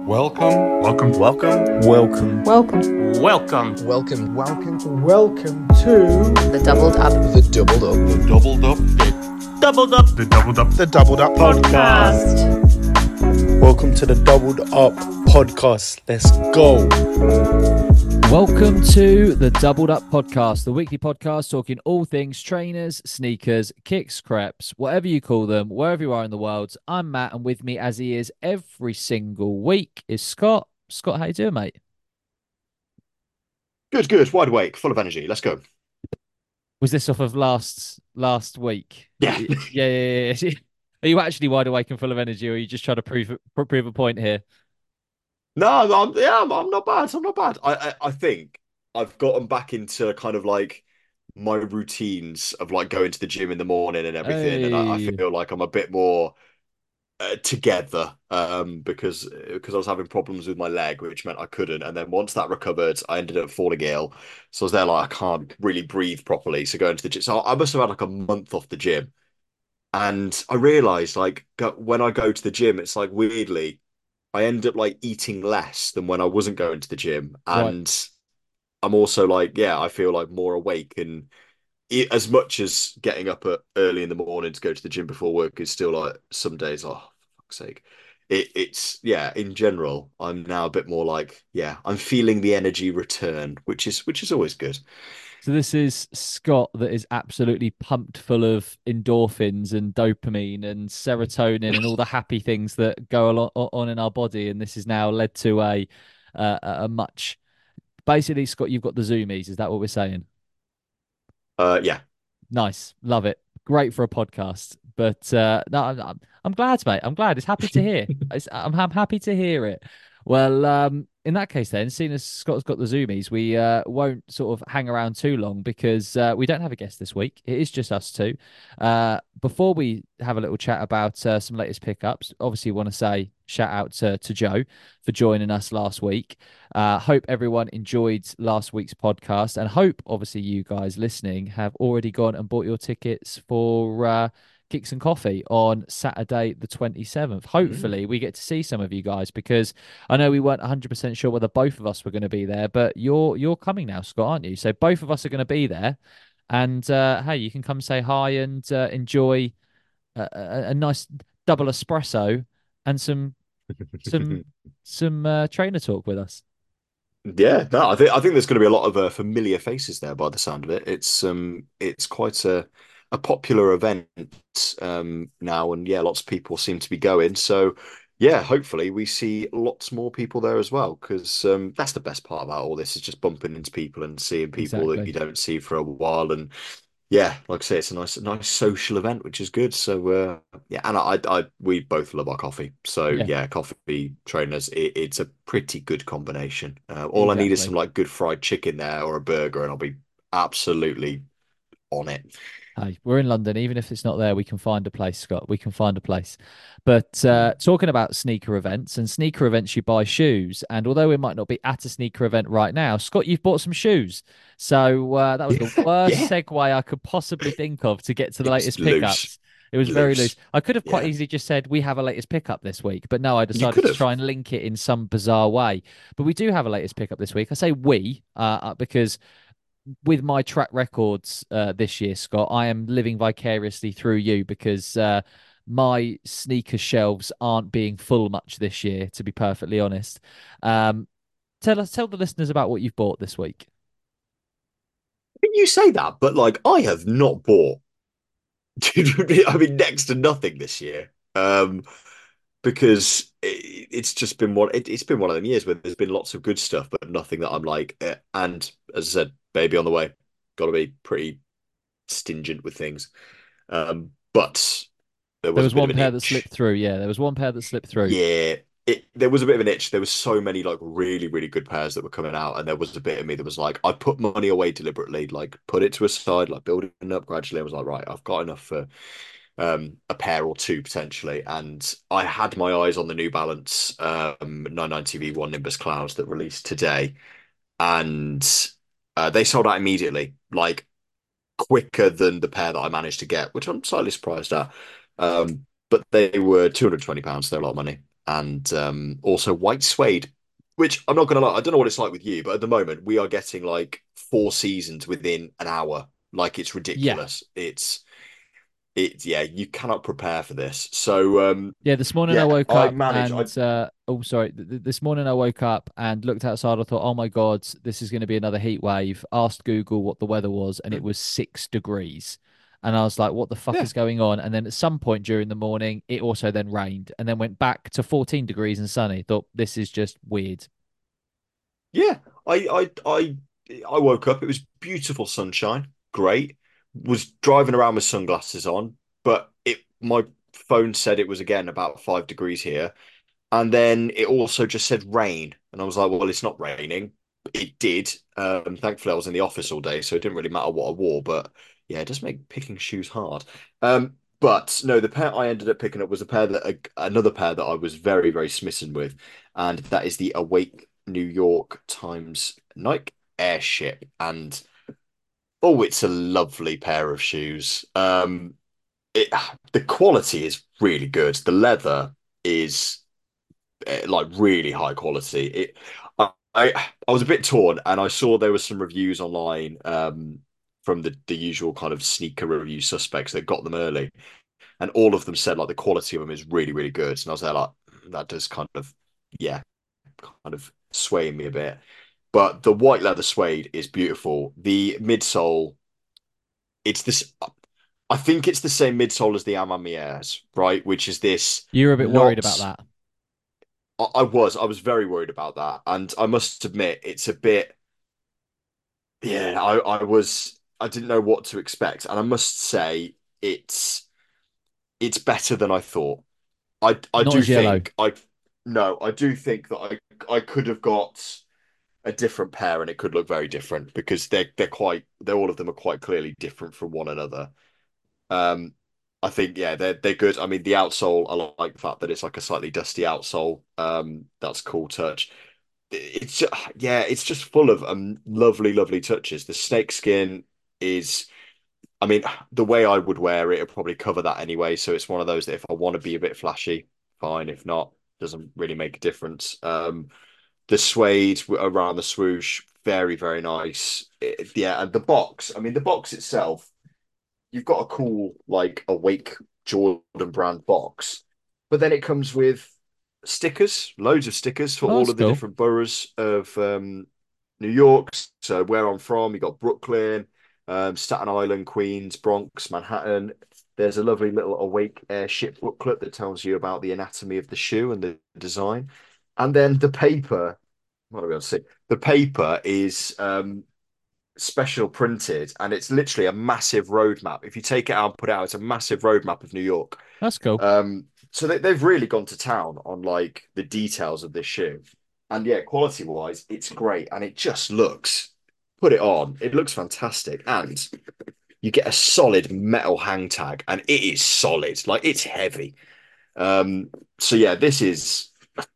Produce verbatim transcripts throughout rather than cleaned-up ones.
Welcome, welcome, Welcome. Welcome. Welcome. Welcome. Welcome. Welcome. Welcome to The Doubled Up The Doubled Up. the doubled up, the Doubled up. the doubled up, The Doubled Up Podcast. Welcome to the Doubled Up Podcast. Let's go. Welcome to the Doubled Up Podcast, the weekly podcast talking all things trainers, sneakers, kicks, creps, whatever you call them, wherever you are in the world. I'm Matt, and with me, as he is every single week, is Scott. Scott, how you doing, mate? Good, good. Wide awake, full of energy. Let's go. Was this off of last last week? Yeah. yeah, yeah, yeah, yeah. Are you actually wide awake and full of energy, or are you just trying to prove prove a point here? No, I'm, yeah, I'm, I'm not bad. I'm not bad. I, I, I think I've gotten back into kind of like my routines of like going to the gym in the morning and everything, and I, I Hey. feel like I'm a bit more uh, together um, because because I was having problems with my leg, which meant I couldn't. And then once that recovered, I ended up falling ill. So I was there like I can't really breathe properly. So going to the gym, so I must have had like a month off the gym. And I realized like go, when I go to the gym, it's like weirdly, I end up like eating less than when I wasn't going to the gym. Right. And I'm also like, yeah, I feel like more awake. And it, as much as getting up at, early in the morning to go to the gym before work is still like some days, oh, for fuck's sake. It, it's, yeah, in general, I'm now a bit more like, yeah, I'm feeling the energy return, which is, which is always good. So this is Scott that is absolutely pumped full of endorphins and dopamine and serotonin and all the happy things that go along, on in our body, and this has now led to a uh, a much basically, Scott, you've got the zoomies. Is that what we're saying? Uh, yeah. Nice, love it. Great for a podcast, but uh, no, I'm, I'm I'm glad, mate. I'm glad. It's happy to hear. It's, I'm I'm happy to hear it. Well, um, in that case, then, seeing as Scott's got the zoomies, we uh, won't sort of hang around too long because uh, we don't have a guest this week. It is just us two. Uh, before we have a little chat about uh, some latest pickups, obviously, want to say shout out to to Joe for joining us last week. Uh, hope everyone enjoyed last week's podcast, and hope obviously you guys listening have already gone and bought your tickets for uh, Kicks and Coffee on Saturday the twenty-seventh. Hopefully, we get to see some of you guys because I know we weren't one hundred percent sure whether both of us were going to be there, but you're you're coming now, Scott, aren't you? So both of us are going to be there, and uh, hey, you can come say hi and uh, enjoy a, a, a nice double espresso and some some some uh, trainer talk with us. Yeah, no, I think I think there's going to be a lot of uh, familiar faces there by the sound of it. It's um, it's quite a a popular event um now, and yeah, lots of people seem to be going. So yeah, hopefully we see lots more people there as well, because um, that's the best part about all this is just bumping into people and seeing people that Exactly. you don't see for a while. And yeah, like I say, it's a nice, nice social event, which is good. So uh, yeah, and I, I, we both love our coffee. So Yeah, yeah, coffee trainers, it, it's a pretty good combination. Uh, all I need is some exactly. like good fried chicken there or a burger, and I'll be absolutely on it. Hey, we're in London. Even if it's not there, we can find a place, Scott. We can find a place. But uh, Mm. talking about sneaker events and sneaker events, you buy shoes. And although we might not be at a sneaker event right now, Scott, you've bought some shoes. So uh, that was the Yeah, worst yeah, segue I could possibly think of to get to the it was latest loose, pickups. It was very loose. loose. I could have quite Yeah, easily just said we have a latest pickup this week, but no, I you decided could to have. try and link it in some bizarre way. But we do have a latest pickup this week. I say we uh, uh, because with my track records uh, this year, Scott, I am living vicariously through you because uh, my sneaker shelves aren't being full much this year, to be perfectly honest. Um, tell us, tell the listeners about what you've bought this week. You say that, but like I have not bought. I mean, next to nothing this year. Um, because it, it's just been one. It, it's been one of them years where there's been lots of good stuff, but nothing that I'm like. eh. And as I said, baby on the way. Got to be pretty stingent with things. Um, but there There was a was bit of one an pair that slipped itch. through. Yeah, there was one pair that slipped through. Yeah, it there was a bit of an itch. There was so many like really, really good pairs that were coming out, and there was a bit of me that was like, I put money away deliberately, like put it to a side, like building it up gradually. I was like, right, I've got enough for um a pair or two potentially. And I had my eyes on the New Balance um nine ninety V one Nimbus Clouds that released today, and uh, they sold out immediately, like quicker than the pair that I managed to get, which I'm slightly surprised at. Um, but they were two hundred twenty pounds. They're a lot of money. and um, also white suede, which I'm not gonna lie, I don't know what it's like with you, but at the moment we are getting like four seasons within an hour. Like it's Yeah. ridiculous. It's it's yeah, you cannot prepare for this. So um Yeah, this morning I yeah, woke I up manage. I and uh oh sorry, th th- this morning I woke up and looked outside. I thought, "Oh my God, this is going to be another heat wave." Asked Google what the weather was and it was six degrees. And I was like, "What the fuck yeah, is going on?" And then at some point during the morning, it also then rained and then went back to fourteen degrees and sunny. Thought this is just weird. yeah. I I I I woke up, it was beautiful sunshine, great. Was driving around with sunglasses on, but it my phone said it was again about five degrees here. And then it also just said rain. And I was like, well, it's not raining. It did. Um, thankfully, I was in the office all day, so it didn't really matter what I wore. But yeah, it does make picking shoes hard. Um, but no, the pair I ended up picking up was a pair that another pair that I was very, very smitten with, and that is the Awake New York Times Nike Airship. And oh, it's a lovely pair of shoes. Um, it the quality is really good. The leather is eh, like really high quality. It, I, I, I was a bit torn, and I saw there was some reviews online um, from the the usual kind of sneaker review suspects that got them early, and all of them said like the quality of them is really really good. And I was there like "Mm, that does kind of yeah kind of swaying me a bit. But the white leather suede is beautiful. The midsole, it's this. I think it's the same midsole as the Amamiers, right? Which is this You were a bit worried about not that. I, I was, I was very worried about that, and I must admit, it's a bit, yeah, I, I was, I didn't know what to expect, and I must say, it's, it's better than I thought. I, I Not do as yellow. think I, no, I do think that I, I could have got a different pair, and it could look very different because they're, they're quite, they're all of them are quite clearly different from one another. Um, I think yeah, they're they're good. I mean, the outsole, I like the fact that it's like a slightly dusty outsole. Um, that's a cool touch. It's just, yeah, it's just full of um lovely, lovely touches. The snake skin is, I mean, the way I would wear it, it'll probably cover that anyway. So it's one of those that if I want to be a bit flashy, fine. If not, doesn't really make a difference. Um, the suede around the swoosh, very, very nice. It- yeah, and the box. I mean, the box itself, you've got a cool like Awake Jordan brand box, but then it comes with stickers, loads of stickers for Oh, all that's of the cool. different boroughs of um, New York. So where I'm from, you got Brooklyn, um, Staten Island, Queens, Bronx, Manhattan. There's a lovely little Awake airship booklet that tells you about the anatomy of the shoe and the design. And then the paper, what do we able to see? The paper is um, special printed, and it's literally a massive roadmap. If you take it out and put it out, it's a massive roadmap of New York. That's cool. Um, so they, they've really gone to town on like the details of this shoe. And yeah, quality wise, it's great. And it just looks, put it on, it looks fantastic. And you get a solid metal hang tag, and it is solid, like it's heavy. Um, so yeah, this is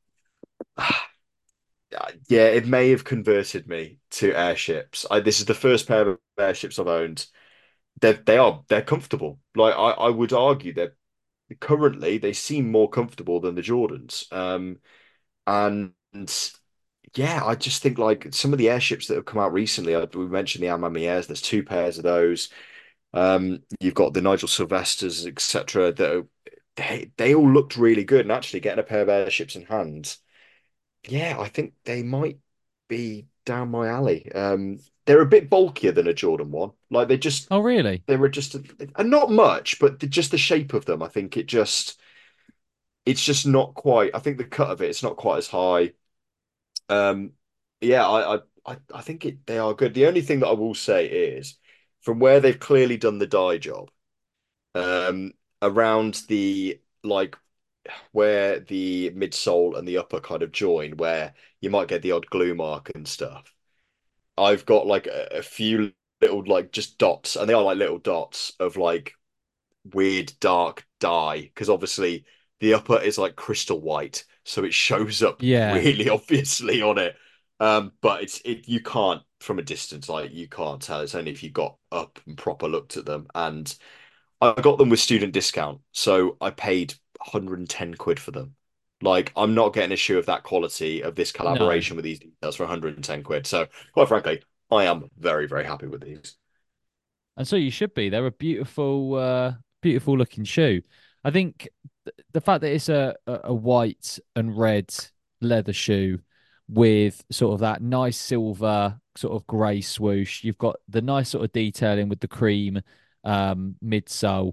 yeah, it may have converted me to airships. I, this is the first pair of airships I've owned. They're, they are they're comfortable. Like I, I would argue that currently they seem more comfortable than the Jordans. Um, and yeah, I just think like some of the airships that have come out recently. I, we mentioned the Amami Airs. There's two pairs of those. Um, you've got the Nigel Sylvesters, et cetera. That are, they they all looked really good. And actually, getting a pair of airships in hand, yeah, I think they might be down my alley. Um, they're a bit bulkier than a Jordan one. Like they just Oh, really? they were just and not much, but the, just the shape of them. I think it just it's just not quite. I think the cut of it, it's not quite as high. Um, yeah, I I I I think it they are good. The only thing that I will say is from where they've clearly done the dye job, um, around the like where the midsole and the upper kind of join, where you might get the odd glue mark and stuff. I've got like a, a few little like just dots, and they are like little dots of like weird dark dye because obviously the upper is like crystal white, so it shows up Yeah. really obviously on it. Um, but it's it you can't from a distance, like you can't tell. It's only if you got up and proper looked at them. And I got them with student discount, so I paid one hundred ten quid for them. Like, I'm not getting a shoe of that quality of this No. collaboration with these details for one hundred ten quid. So, quite frankly, I am very, very happy with these. And so you should be. They're a beautiful, uh, beautiful looking shoe. I think th the fact that it's a, a a white and red leather shoe with sort of that nice silver sort of grey swoosh. You've got the nice sort of detailing with the cream um midsole.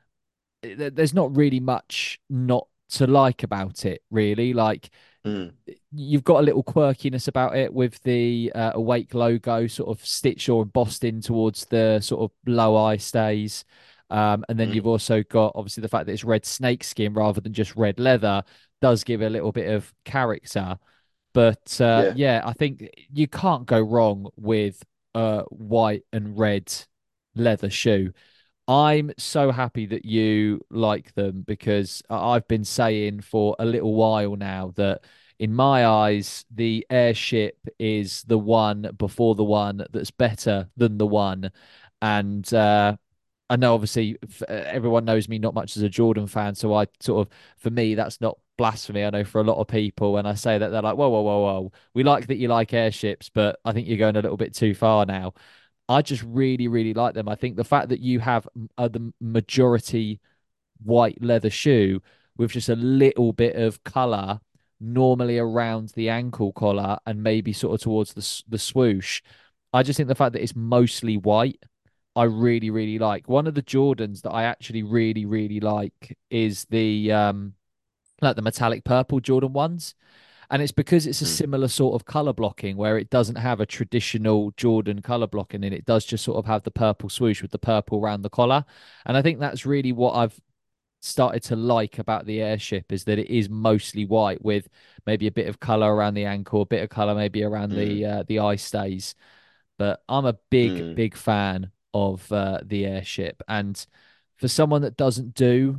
Th- There's not really much not to like about it, really. Like Mm, you've got a little quirkiness about it with the uh, Awake logo sort of stitched or embossed in towards the sort of low eye stays. Um, and then mm, you've also got obviously the fact that it's red snake skin rather than just red leather does give a little bit of character. But uh, yeah. yeah, I think you can't go wrong with a white and red leather shoe. I'm so happy that you like them because I- have been saying for a little while now that in my eyes, the airship is the one before the one that's better than the one. And uh, I know obviously f- uh, everyone knows me not much as a Jordan fan, so I sort of, for me, that's not blasphemy. I know for a lot of people, when I say that, they're like, whoa, whoa, whoa, whoa. We like that you like airships, but I think you're going a little bit too far now. I just really, really like them. I think the fact that you have uh, the majority white leather shoe with just a little bit of color normally around the ankle collar and maybe sort of towards the the swoosh. I just think the fact that it's mostly white, I really, really like. One of the Jordans that I actually really, really like is the um like the metallic purple Jordan ones. And it's because it's a Mm, similar sort of color blocking where it doesn't have a traditional Jordan color blocking and it does just sort of have the purple swoosh with the purple around the collar. And I think that's really what I've started to like about the airship is that it is mostly white with maybe a bit of color around the ankle, a bit of color maybe around the mm, uh, the eye stays. But I'm a big, mm. big fan of uh, the airship. And for someone that doesn't do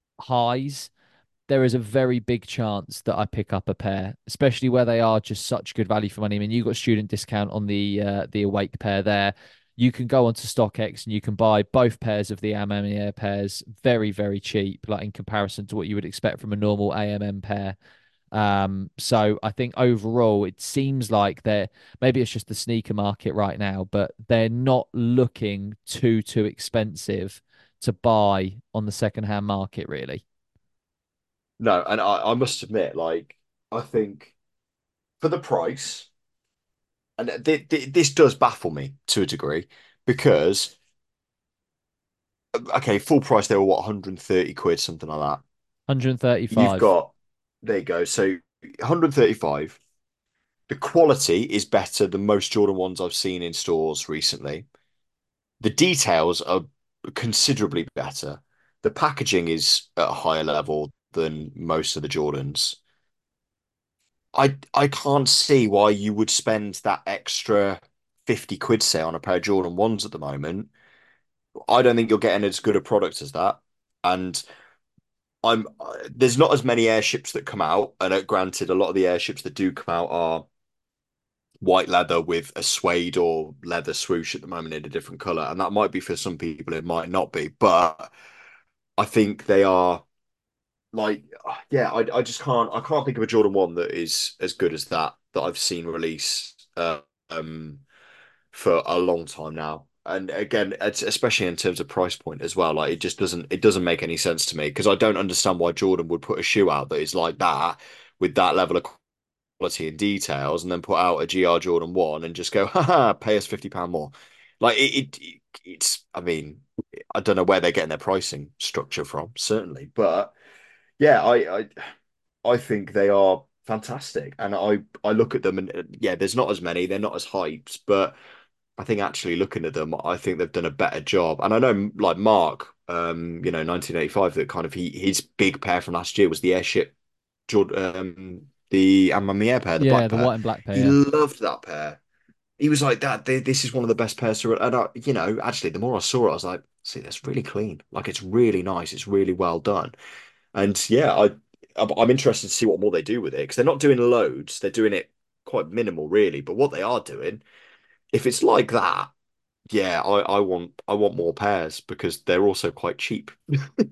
highs, there is a very big chance that I pick up a pair, especially where they are just such good value for money. I mean, you got student discount on the uh, the Awake pair there. You can go onto StockX and you can buy both pairs of the A M M Air pairs very, very cheap, like in comparison to what you would expect from a normal A M M pair. Um, so I think overall it seems like they're maybe it's just the sneaker market right now, but they're not looking too too expensive to buy on the secondhand market, really. No, and I, I must admit, like, I think for the price, and th th this does baffle me to a degree because, okay, full price, they were what, one hundred thirty quid, something like that. You've one thirty-five. got, there you go. So one hundred thirty-five. The quality is better than most Jordan ones I've seen in stores recently. The details are considerably better. The packaging is at a higher level than most of the Jordans. I I can't see why you would spend that extra fifty quid, say, on a pair of Jordan ones at the moment. I don't think you're getting as good a product as that. And I'm there's not as many airships that come out, and uh, granted, a lot of the airships that do come out are white leather with a suede or leather swoosh at the moment in a different color, and that might be for some people, it might not be, but I think they are like, yeah, I I just can't I can't think of a Jordan one that is as good as that that I've seen release uh, um for a long time now. And again, it's, especially in terms of price point as well, like it just doesn't it doesn't make any sense to me because I don't understand why Jordan would put a shoe out that is like that with that level of quality and details, and then put out a G R Jordan one and just go, haha, pay us fifty pound more. Like it, it, it's, I mean, I don't know where they're getting their pricing structure from, certainly, but yeah, I, I, I think they are fantastic, and I, I look at them and uh, yeah, there's not as many, they're not as hyped, but I think actually looking at them, I think they've done a better job. And I know, like Mark, um, you know, nineteen eighty-five, that kind of he his big pair from last year was the Airship Jordan, um, the Amamiya pair, the Yeah, black the pair. white and black pair. He Yeah. loved that pair. He was like, "That this is one of the best pairs to." And I, you know, actually, the more I saw it, I was like, "See, that's really clean. Like, it's really nice. It's really well done." And yeah, I, I'm I'm interested to see what more they do with it because they're not doing loads. They're doing it quite minimal, really. But what they are doing, if it's like that, yeah, I, I want I want more pairs because they're also quite cheap.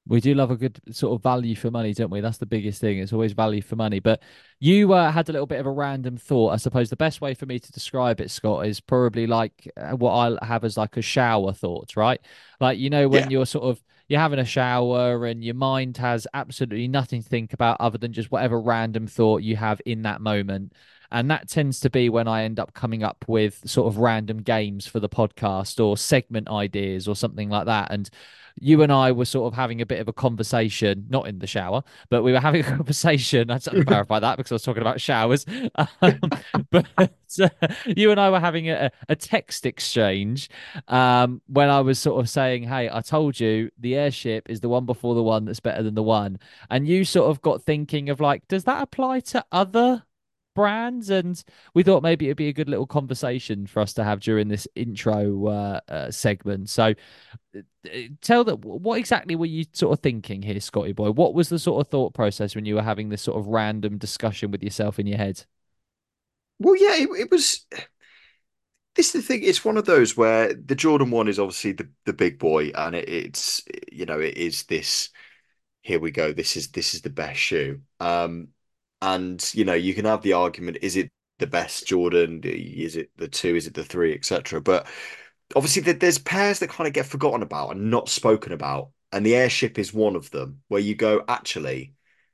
We do love a good sort of value for money, don't we? That's the biggest thing. It's always value for money. But you uh, had a little bit of a random thought. I suppose the best way for me to describe it, Scott, is probably like uh, what I have as like a shower thought, right? Like, you know, when Yeah. you're sort of you're having a shower and your mind has absolutely nothing to think about other than just whatever random thought you have in that moment. And that tends to be when I end up coming up with sort of random games for the podcast or segment ideas or something like that. And you and I were sort of having a bit of a conversation, not in the shower, but we were having a conversation. I just have to clarify that because I was talking about showers. Um, but uh, you and I were having a, a text exchange um, when I was sort of saying, "Hey, I told you the airship is the one before the one that's better than the one," and you sort of got thinking of like, does that apply to other brands? And we thought maybe it'd be a good little conversation for us to have during this intro uh, uh, segment. So uh, tell that what exactly were you sort of thinking here, Scotty boy? What was the sort of thought process when you were having this sort of random discussion with yourself in your head? Well, yeah, it, it was. This is the thing. It's one of those where the Jordan one is obviously the the big boy, and it, it's you know it is this. Here we go. This is this is the best shoe. Um, and you know you can have the argument: is it the best Jordan? Is it the two? Is it the three, et cetera. But obviously, there- there's pairs that kind of get forgotten about and not spoken about, and the Airship is one of them. Where you go, actually,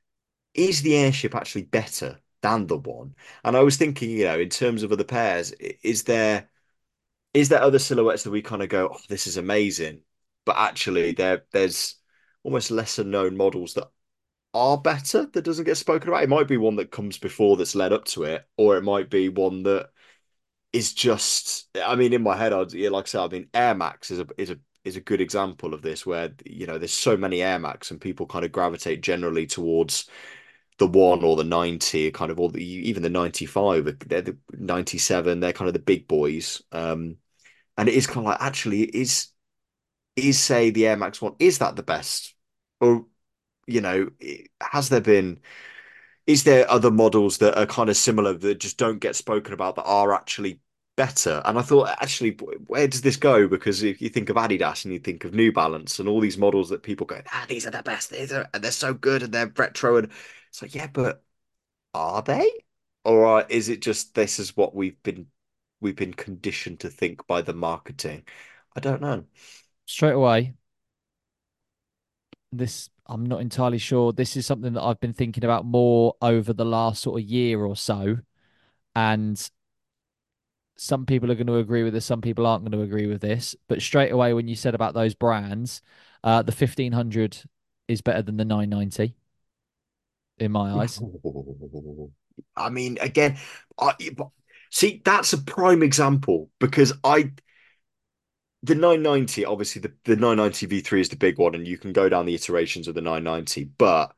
is the Airship actually better than the one? And I was thinking, you know, in terms of other pairs, i- is there is there other silhouettes that we kind of go, oh, this is amazing, but actually there there's almost lesser known models that are better that doesn't get spoken about. It might be one that comes before that's led up to it, or it might be one that is just. I mean, in my head, I'd yeah, like I said, I mean, Air Max is a is a is a good example of this, where you know there's so many Air Max and people kind of gravitate generally towards the one or the ninety, kind of, or the even the ninety-five. They're the ninety-seven. They're kind of the big boys. Um, and it is kind of like, actually, is is say the Air Max one, is that the best? Or, you know, has there been, is there other models that are kind of similar that just don't get spoken about that are actually better? And I thought, actually, where does this go? Because if you think of Adidas and you think of New Balance and all these models that people go, ah, these are the best, these are, and they're so good and they're retro. And it's like, yeah, but are they? Or is it just this is what we've been we've been conditioned to think by the marketing? I don't know. Straight away, this I'm not entirely sure. This is something that I've been thinking about more over the last sort of year or so. And some people are going to agree with this, some people aren't going to agree with this. But straight away, when you said about those brands, uh, the fifteen hundred is better than the nine ninety in my eyes. I mean, again, I see that's a prime example because I the nine ninety, obviously the, the nine ninety V three is the big one, and you can go down the iterations of the nine ninety, but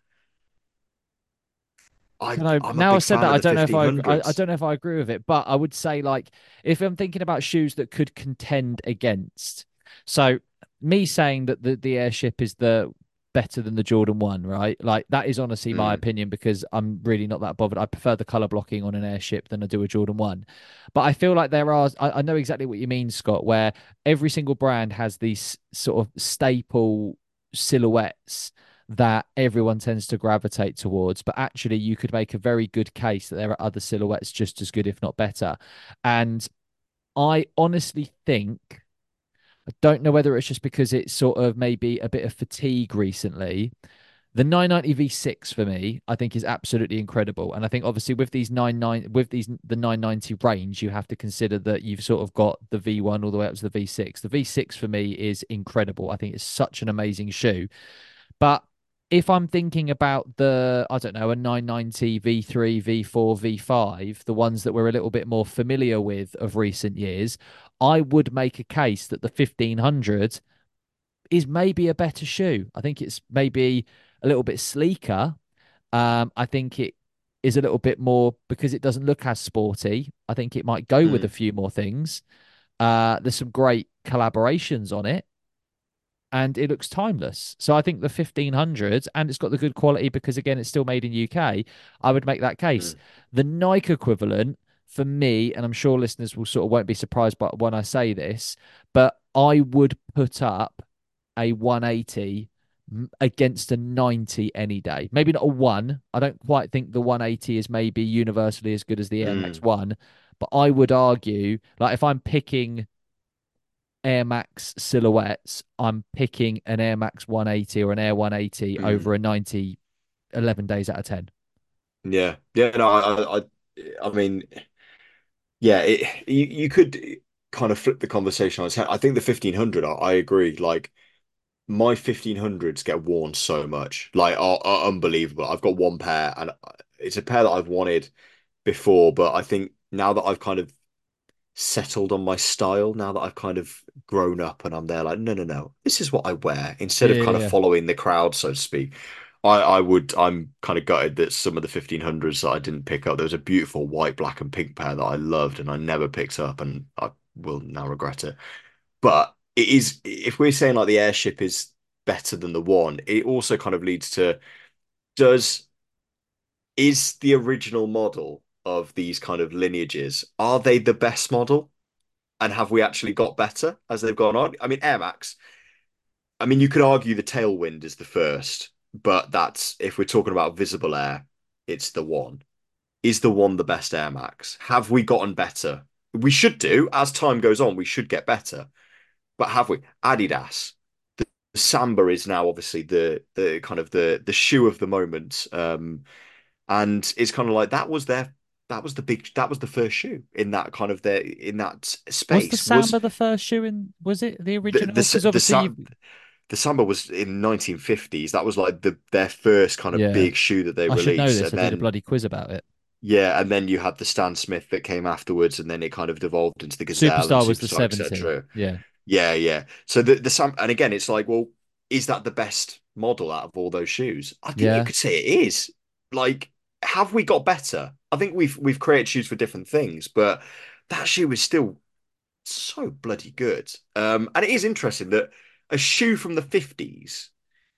I Don't know. I'm a Now I big said fan that, of I the don't know if I, I I fifteen hundreds. don't know if I agree with it, but I would say like if I'm thinking about shoes that could contend against, so me saying that the the airship is the better than the Jordan one, right? Like that is honestly my Mm, opinion because I'm really not that bothered. I prefer the color blocking on an airship than I do a Jordan one. But I feel like there are I, I know exactly what you mean, Scott, where every single brand has these sort of staple silhouettes that everyone tends to gravitate towards. But actually, you could make a very good case that there are other silhouettes just as good, if not better. And I honestly think, I don't know whether it's just because it's sort of maybe a bit of fatigue recently. The nine ninety V six for me, I think is absolutely incredible. And I think obviously with these nine nine with these the nine ninety range, you have to consider that you've sort of got the V one all the way up to the V six. The V six for me is incredible. I think it's such an amazing shoe. But if I'm thinking about the, I don't know, a nine ninety V three, V four, V five, the ones that we're a little bit more familiar with of recent years, I would make a case that the fifteen hundred is maybe a better shoe. I think it's maybe a little bit sleeker. Um, I think it is a little bit more because it doesn't look as sporty. I think it might go with a mm, few more things. Uh, there's some great collaborations on it and it looks timeless. So I think the fifteen hundred and it's got the good quality because again it's still made in U K. I would make that case. mm, The Nike equivalent for me, and I'm sure listeners will sort of won't be surprised by when I say this, but I would put up a one eighty m- against a ninety any day. Maybe not a one. I don't quite think the one eighty is maybe universally as good as the Air Max Mm, one, but I would argue, like, if I'm picking Air Max silhouettes, I'm picking an Air Max one eighty or an Air one eighty mm. over a ninety eleven days out of ten. Yeah, yeah. No, I, I, I mean, yeah. It, you, you could kind of flip the conversation on its head. I think the fifteen hundred. I, I agree. Like my fifteen hundreds get worn so much, like are, are unbelievable. I've got one pair, and it's a pair that I've wanted before, but I think now that I've kind of settled on my style, now that I've kind of grown up and I'm there, like, no, no, no, this is what I wear. Instead Yeah, of kind yeah, of yeah. following the crowd, so to speak, I, I would, I'm kind of gutted that some of the fifteen hundreds that I didn't pick up, there was a beautiful white, black, and pink pair that I loved and I never picked up, and I will now regret it. But it is, if we're saying like the airship is better than the one, it also kind of leads to, does is the original model of these kind of lineages, are they the best model? And have we actually got better as they've gone on? I mean, Air Max, I mean, you could argue the Tailwind is the first, but that's if we're talking about visible air, it's the one. Is the one the best Air Max? Have we gotten better? We should do. As time goes on, we should get better. But have we? Adidas. The, the Samba is now obviously the the kind of the the shoe of the moment. Um, and it's kind of like that was their that was the big that was the first shoe in that kind of their in that Was the space was Samba the first shoe in? Was it the the original? Because the the obviously you've, Sam the Samba was in nineteen fifties. That was like the their first kind of yeah, big shoe that they I should know released, this. and I did a then bloody quiz about it. yeah, and then you had the Stan Smith that came afterwards, and then it kind of devolved into the Gazelle and Superstar was the Superstar, seventy. et cetera. Yeah. Yeah, yeah. So the the Sam, and again, it's like, well, is that the best model out of all those shoes? I think you Yeah. could say it is. Like, have we got better? I think we've we've created shoes for different things, but that shoe is still so bloody good. Um, and it is interesting that a shoe from the fifties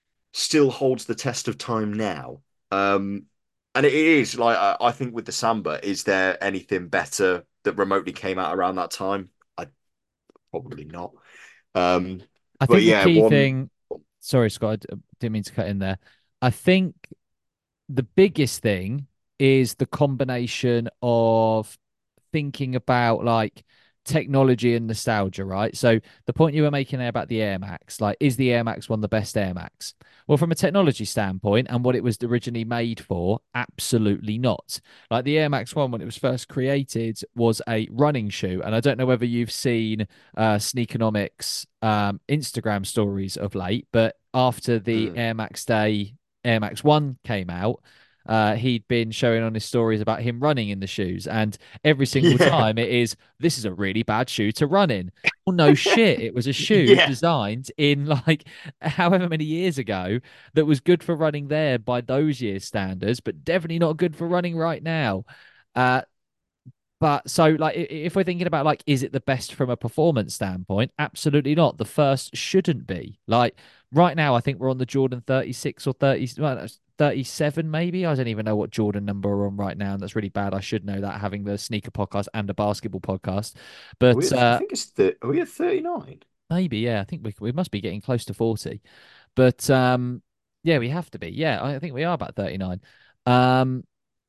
still holds the test of time now. Um, and it is like I, I think with the Samba, is there anything better that remotely came out around that time? I probably not. Um, I but think the yeah, key one. thing, sorry, Scott, I d- didn't mean to cut in there. I think the biggest thing is the combination of thinking about like technology and nostalgia, right? So the point you were making there about the Air Max, like, is the Air Max one the best Air Max? Well, from a technology standpoint and what it was originally made for, absolutely not. Like the Air Max one, when it was first created, was a running shoe. And I don't know whether you've seen uh, Sneakonomics um, Instagram stories of late, but after the Mm. Air Max Day, Air Max one came out, uh, he'd been showing on his stories about him running in the shoes. And every single Yeah. time it is, this is a really bad shoe to run in. Well, no shit. It was a shoe Yeah. designed in like however many years ago that was good for running there by those years' standards, but definitely not good for running right now. Uh, but so, like, if we're thinking about like, is it the best from a performance standpoint? Absolutely not. The first shouldn't be. Like right now, I think we're on the Jordan thirty-six or thirty, well, thirty-seven maybe. I don't even know what Jordan number we're on right now, and that's really bad. I should know that, having the sneaker podcast and a basketball podcast. Are we But at, I uh, think it's the are we at thirty-nine? maybe, yeah, I think we we must be getting close to forty. But um, yeah, we have to be. Yeah, I think we are about thirty-nine. Um,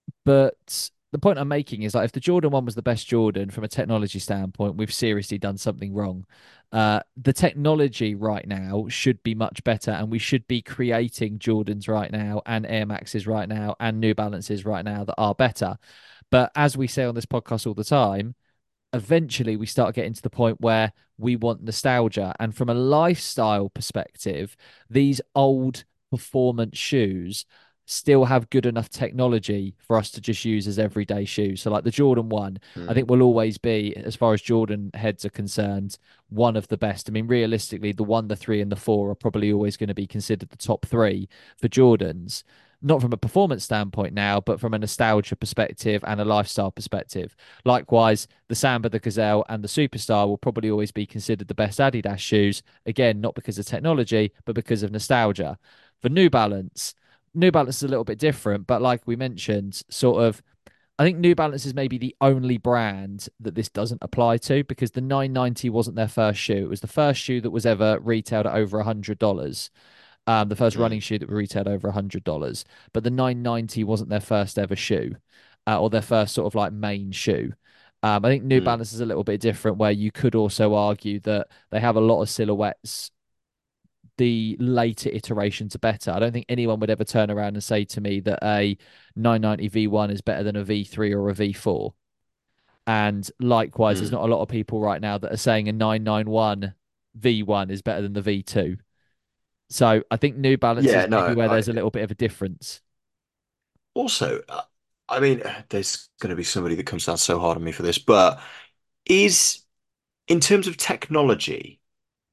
but the point I'm making is like if the Jordan one was the best Jordan from a technology standpoint, we've seriously done something wrong. Uh, the technology right now should be much better, and we should be creating Jordans right now and Air Maxes right now and New Balances right now that are better. But as we say on this podcast all the time, eventually we start getting to the point where we want nostalgia. And from a lifestyle perspective, these old performance shoes still have good enough technology for us to just use as everyday shoes. So like the Jordan one, I think Mm. will always be, as far as Jordan heads are concerned, one of the best. I mean, realistically, the one, the three, and the four are probably always going to be considered the top three for Jordans. Not from a performance standpoint now, but from a nostalgia perspective and a lifestyle perspective. Likewise, the Samba, the Gazelle, and the Superstar will probably always be considered the best Adidas shoes. Again, not because of technology, but because of nostalgia. For New Balance, New Balance is a little bit different, but like we mentioned, sort of, I think New Balance is maybe the only brand that this doesn't apply to, because the nine ninety wasn't their first shoe. It was the first shoe that was ever retailed at over one hundred dollars. Um, the first running Mm, shoe that retailed over a hundred dollars, but the nine ninety wasn't their first ever shoe, uh, or their first sort of like main shoe. Um, I think New mm. Balance is a little bit different, where you could also argue that they have a lot of silhouettes. The later iterations are better. I don't think anyone would ever turn around and say to me that a nine ninety V one is better than a V three or a V four. And likewise, there's Mm. not a lot of people right now that are saying a nine ninety-one V one is better than the V two. So I think New Balance Yeah, is maybe no, where I there's a little bit of a difference. also, uh, I mean, there's going to be somebody that comes down so hard on me for this, but is in terms of technology,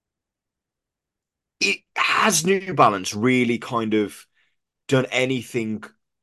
it has New Balance really kind of done anything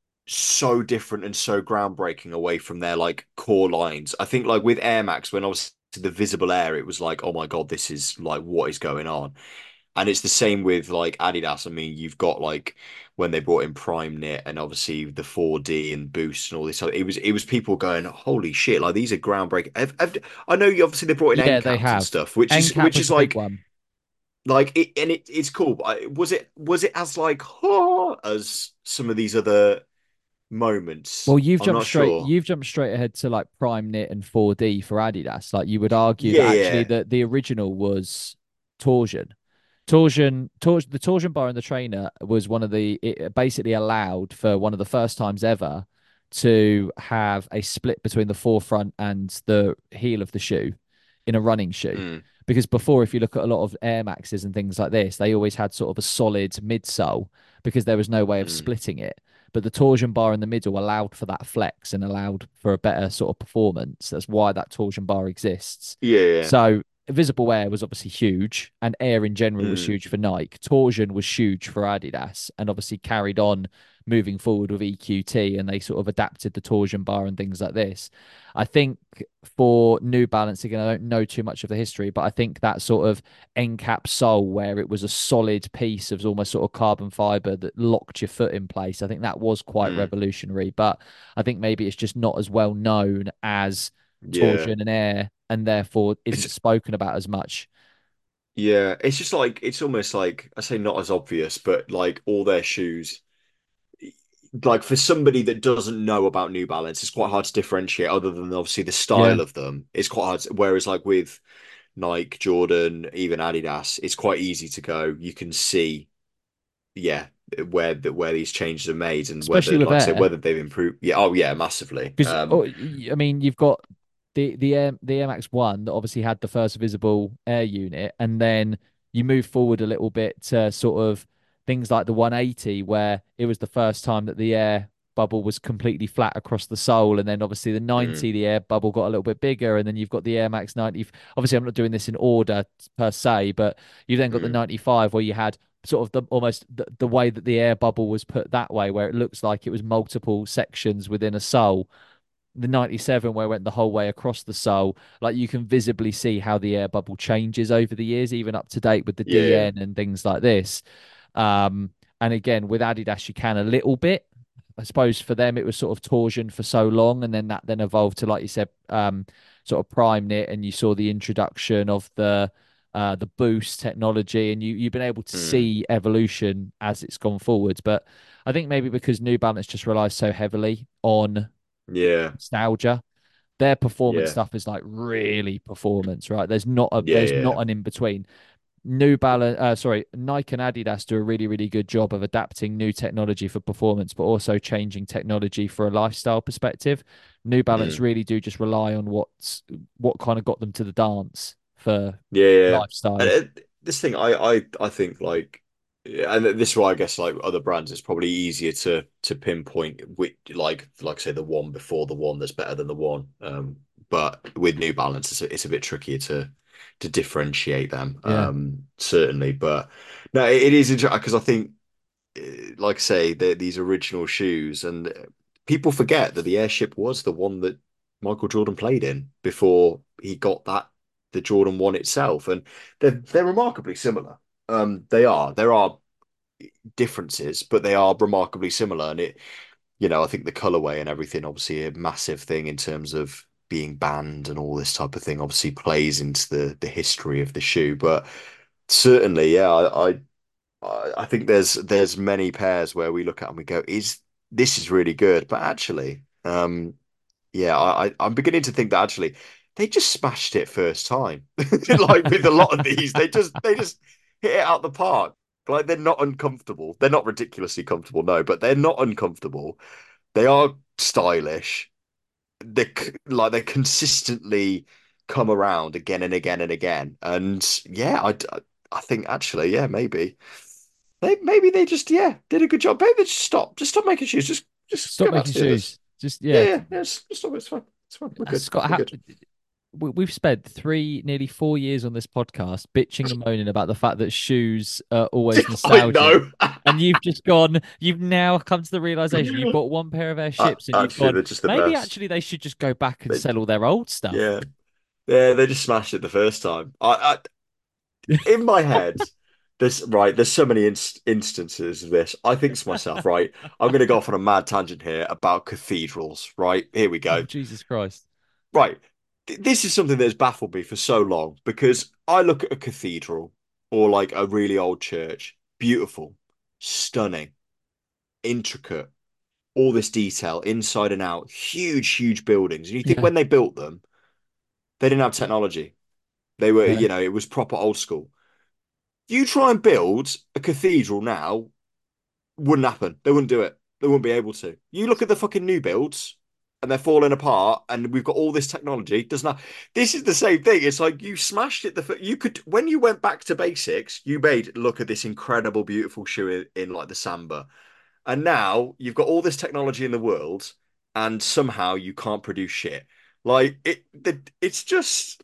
so different and so groundbreaking away from their like core lines? I think like with Air Max, when obviously the visible air, it was like, oh my God, this is like what is going on? And it's the same with like Adidas. I mean, you've got like when they brought in Prime Knit and obviously the four D and Boost and all this. It was it was people going, holy shit, like these are groundbreaking. Have, have, I know you obviously they brought in Yeah, end they caps and have. stuff, which End is cap which was is the big like one. like it and it, it's cool. But I- was it was it as like oh, as some of these other moments? Well, you've I'm jumped not straight. sure. You've jumped straight ahead to like Prime Knit and four D for Adidas. Like you would argue that Yeah, actually yeah. the the original was torsion. Torsion, tor the torsion bar in the trainer was one of the it basically allowed for one of the first times ever to have a split between the forefront and the heel of the shoe in a running shoe. Mm, Because before, if you look at a lot of Air Maxes and things like this, they always had sort of a solid midsole because there was no way of mm. splitting it. But the torsion bar in the middle allowed for that flex and allowed for a better sort of performance. That's why that torsion bar exists. Yeah, yeah. So visible air was obviously huge, and air in general was Mm, huge for Nike. Torsion was huge for Adidas, and obviously carried on moving forward with E Q T, and they sort of adapted the torsion bar and things like this. I think for New Balance, again, I don't know too much of the history, but I think that sort of end cap sole where it was a solid piece of almost sort of carbon fiber that locked your foot in place, I think that was quite mm. revolutionary. But I think maybe it's just not as well known as Yeah. torsion and air, and therefore isn't It's spoken about as much. yeah, it's just like it's almost like I say not as obvious, but like all their shoes, like for somebody that doesn't know about New Balance, it's quite hard to differentiate other than obviously the Yeah, style of them. It's quite hard. To, whereas like with Nike, Jordan, even Adidas, it's quite easy to go. You can see, yeah, where the where these changes are made and especially whether, with like I say, air. whether they've improved. Yeah, oh yeah, massively. Because Um, oh, I mean, you've got the the Air, the Air Max One that obviously had the first visible air unit, and then you move forward a little bit to sort of things like the one eighty, where it was the first time that the air bubble was completely flat across the sole, and then obviously the mm, ninety, the air bubble got a little bit bigger, and then you've got the Air Max ninety. Obviously, I'm not doing this in order per se, but you've then got the mm, ninety-five where you had sort of the almost the, the way that the air bubble was put that way, where it looks like it was multiple sections within a sole. The ninety-seven where it went the whole way across the sole, like you can visibly see how the air bubble changes over the years, even up to date with the yeah, D N and things like this. Um, and again, with Adidas, you can a little bit. I suppose for them it was sort of torsion for so long, and then that then evolved to, like you said, um, sort of prime knit, and you saw the introduction of the uh, the boost technology, and you you've been able to mm, see evolution as it's gone forwards. But I think maybe because New Balance just relies so heavily on yeah, nostalgia. Their performance yeah, stuff is like really performance, right? There's not a yeah, there's yeah, not an in between. New Balance, uh, sorry, Nike and Adidas do a really really good job of adapting new technology for performance, but also changing technology for a lifestyle perspective. New Balance mm, really do just rely on what's what kind of got them to the dance for yeah, yeah. And lifestyle. uh, this thing, I, I, I think like, and this is why I guess like other brands, it's probably easier to to pinpoint which, like, like say the one before the one that's better than the one. Um, but with New Balance, it's a, it's a bit trickier to to differentiate them. Yeah, Um, certainly, but no, it, it is interesting because I think, uh, like I say, the, these original shoes, and people forget that the Airship was the one that Michael Jordan played in before he got that the Jordan one itself, and they're they're remarkably similar. Um, they are. There are differences, but they are remarkably similar. And it, you know, I think the colorway and everything, obviously, a massive thing in terms of being banned and all this type of thing, obviously plays into the the history of the shoe. But certainly, yeah, I, I I I think there's there's many pairs where we look at and we go, is this is really good, but actually, um, yeah, I, I I'm beginning to think that actually they just smashed it first time. Like with a lot of these, they just they just hit it out the park. Like they're not uncomfortable. They're not ridiculously comfortable, no, but they're not uncomfortable. They are stylish. They c- like they consistently come around again and again and again. And yeah, I I I think actually, yeah, maybe. They maybe they just yeah did a good job. Maybe they just stop, just stop making shoes. Just just Stop go back making to the others. shoes. Just Yeah, yeah. yeah, yeah. Just, just stop. It's fine. It's fine. We're Uh, good. Scott, We're how, good. we- we've spent three, nearly four years on this podcast bitching and moaning about the fact that shoes are always I nostalgic. know. And you've just gone, you've now come to the realization you've bought one pair of Uh, airships and you've actually, gone, they're just the maybe best. actually they should just go back and They, sell all their old stuff. yeah, yeah. They just smashed it the first time. I, I in my head, there's right. There's so many inst instances of this. I think to myself, right. I'm going to go off on a mad tangent here about cathedrals. Right, here we Oh, go. Jesus Christ. Right. Th- This is something that's baffled me for so long because I look at a cathedral or like a really old church, beautiful, stunning, intricate, all this detail inside and out, huge, huge buildings. And you think Yeah. when they built them, they didn't have technology. They were, No. you know, it was proper old school. You try and build a cathedral now, wouldn't happen. They wouldn't do it. They wouldn't be able to. You look at the fucking new builds and they're falling apart and we've got all this technology. Does not this is the same thing. It's like you smashed it the you could when you went back to basics, you made look at this incredible, beautiful shoe in, in like the Samba. And now you've got all this technology in the world and somehow you can't produce shit. Like it the, it's just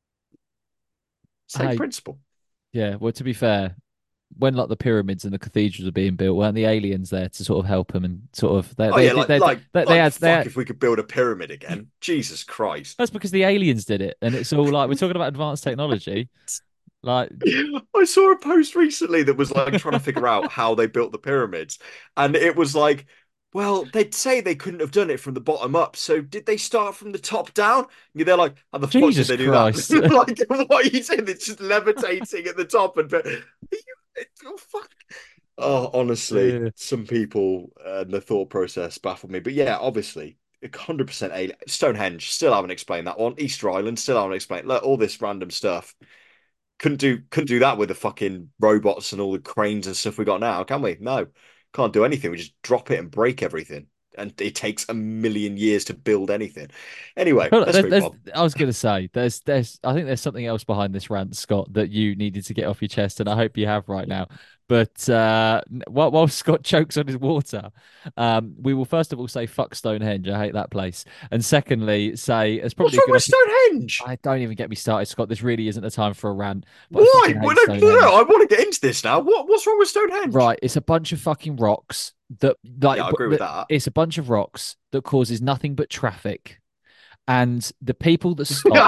same Hey, principle. yeah. Well, to be fair, when like the pyramids and the cathedrals are being built, weren't the aliens there to sort of help them and sort of they Oh they yeah, did like they, they, like they, they like had they fuck had, if we could build a pyramid again. Jesus Christ. that's because the aliens did it, and it's all like we're talking about advanced technology. Like, I saw a post recently that was like trying to figure out how they built the pyramids. And it was like, well, they'd say they couldn't have done it from the bottom up. So did they start from the top down? And they're like, how the fuck did Jesus they do Christ. that? Like, what are you saying? It's just levitating at the top and oh, fuck. Oh, honestly, Yeah. some people and the thought process baffled me. But yeah, obviously, one hundred percent alien. Stonehenge, still haven't explained that one. Easter Island, still haven't explained. Look, all this random stuff. Couldn't do couldn't do that with the fucking robots and all the cranes and stuff we got now, can we? No, can't do anything. We just drop it and break everything, and it takes a million years to build anything. Anyway, Hold on, let's there's, move there's, on. I was gonna say there's there's I think there's something else behind this rant, Scott, that you needed to get off your chest, and I hope you have right now. But uh, n- while, while Scott chokes on his water, um, we will first of all say fuck Stonehenge. I hate that place, and secondly, say it's What's probably a wrong good. with Opportunity. Stonehenge? I don't even get me started, Scott. This really isn't the time for a rant, but I Why? fucking Well, hate no, no, no, I Stonehenge. want to get into this now. What what's wrong with Stonehenge? Right, it's a bunch of fucking rocks that like Yeah, I b- agree with that- that. it's a bunch of rocks that causes nothing but traffic, and the people that stop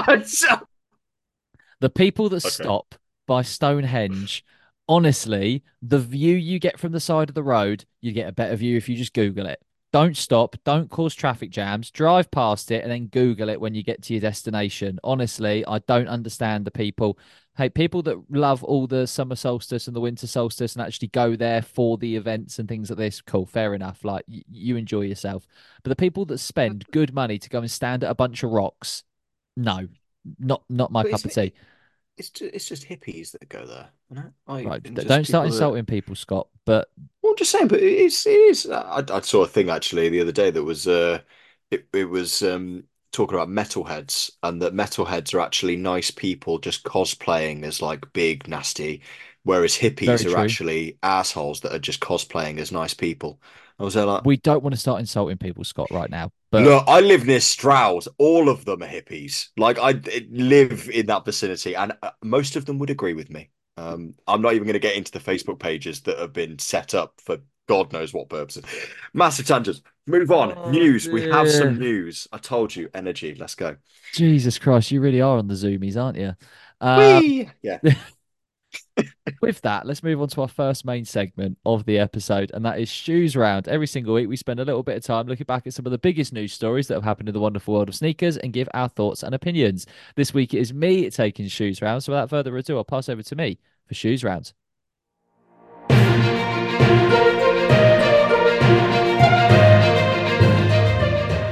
the people that Okay. stop by Stonehenge, honestly, the view you get from the side of the road, you get a better view if you just Google it. Don't stop, don't cause traffic jams, drive past it and then Google it when you get to your destination. Honestly, I don't understand the people. Hey, people that love all the summer solstice and the winter solstice and actually go there for the events and things like this, cool, fair enough. Like y- you enjoy yourself. But the people that spend good money to go and stand at a bunch of rocks, no, not not my But cup it's of tea. it's just, it's just hippies that go there, you know? Like, Right. and d- just Don't start people that insulting people, Scott. But Well, I'm just saying, but it's it is. I, I saw a thing actually the other day that was uh, it it was um talking about metalheads and that metalheads are actually nice people just cosplaying as like big nasty, whereas very hippies are true. actually assholes that are just cosplaying as nice people. I was there like, We don't want to start insulting people, Scott, right now. But look, I live near Stroud. All of them are hippies. Like I I live in that vicinity, and uh, most of them would agree with me. Um, I'm not even going to get into the Facebook pages that have been set up for God knows what purposes. Massive tangents. Move on. oh News. We have some dear. news. I told you. Energy. Let's go. Jesus Christ, you really are on the zoomies, aren't you? Um, Whee! Yeah. with that, let's move on to our first main segment of the episode, and that is Shoes Round. Every single week, we spend a little bit of time looking back at some of the biggest news stories that have happened in the wonderful world of sneakers and give our thoughts and opinions. This week, it is me taking Shoes Round. So without further ado, I'll pass over to me for Shoes Round.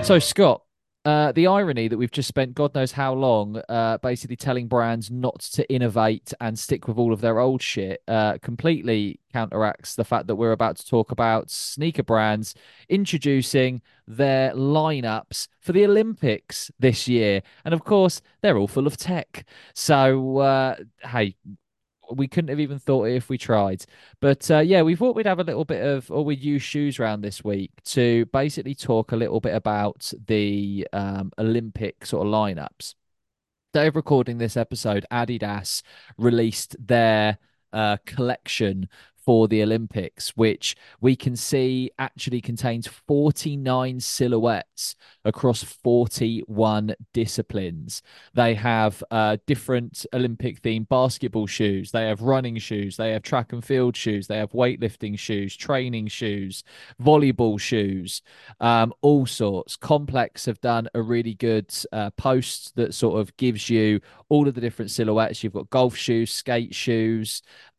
So, Scott, uh, the irony that we've just spent God knows how long uh, basically telling brands not to innovate and stick with all of their old shit uh, completely counteracts the fact that we're about to talk about sneaker brands introducing their lineups for the Olympics this year. And of course, they're all full of tech. So, uh, hey, we couldn't have even thought it if we tried. But uh, yeah, we thought we'd have a little bit of, or we'd use shoes round this week to basically talk a little bit about the um, Olympic sort of lineups. Day of recording this episode, Adidas released their uh, collection for the Olympics, which we can see actually contains forty-nine silhouettes across forty-one disciplines. They have uh, different Olympic themed basketball shoes, they have running shoes, they have track and field shoes, they have weightlifting shoes, training shoes, volleyball shoes, um, all sorts. Complex have done a really good uh, post that sort of gives you all of the different silhouettes. You've got golf shoes, skate shoes,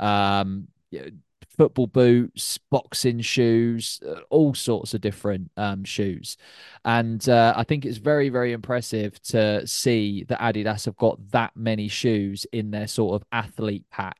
um, football boots, boxing shoes, uh, all sorts of different um, shoes. And uh, I think it's very, very impressive to see that Adidas have got that many shoes in their sort of athlete pack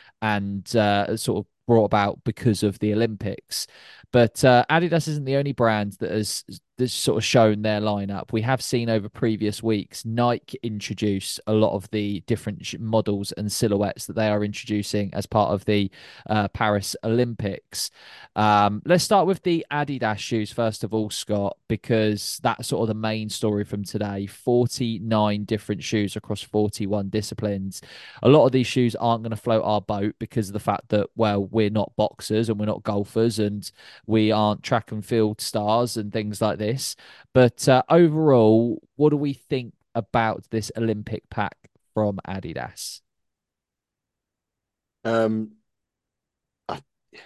and uh, sort of brought about because of the Olympics. But uh, Adidas isn't the only brand that has, that's sort of shown their lineup. We have seen over previous weeks Nike introduce a lot of the different models and silhouettes that they are introducing as part of the uh, Paris Olympics. Um, let's start with the Adidas shoes first of all, Scott, because that's sort of the main story from today. forty-nine different shoes across forty-one disciplines. A lot of these shoes aren't going to float our boat because of the fact that, well, we're not boxers and we're not golfers and we aren't track and field stars and things like this. But uh, overall, what do we think about this Olympic pack from Adidas? Um, I,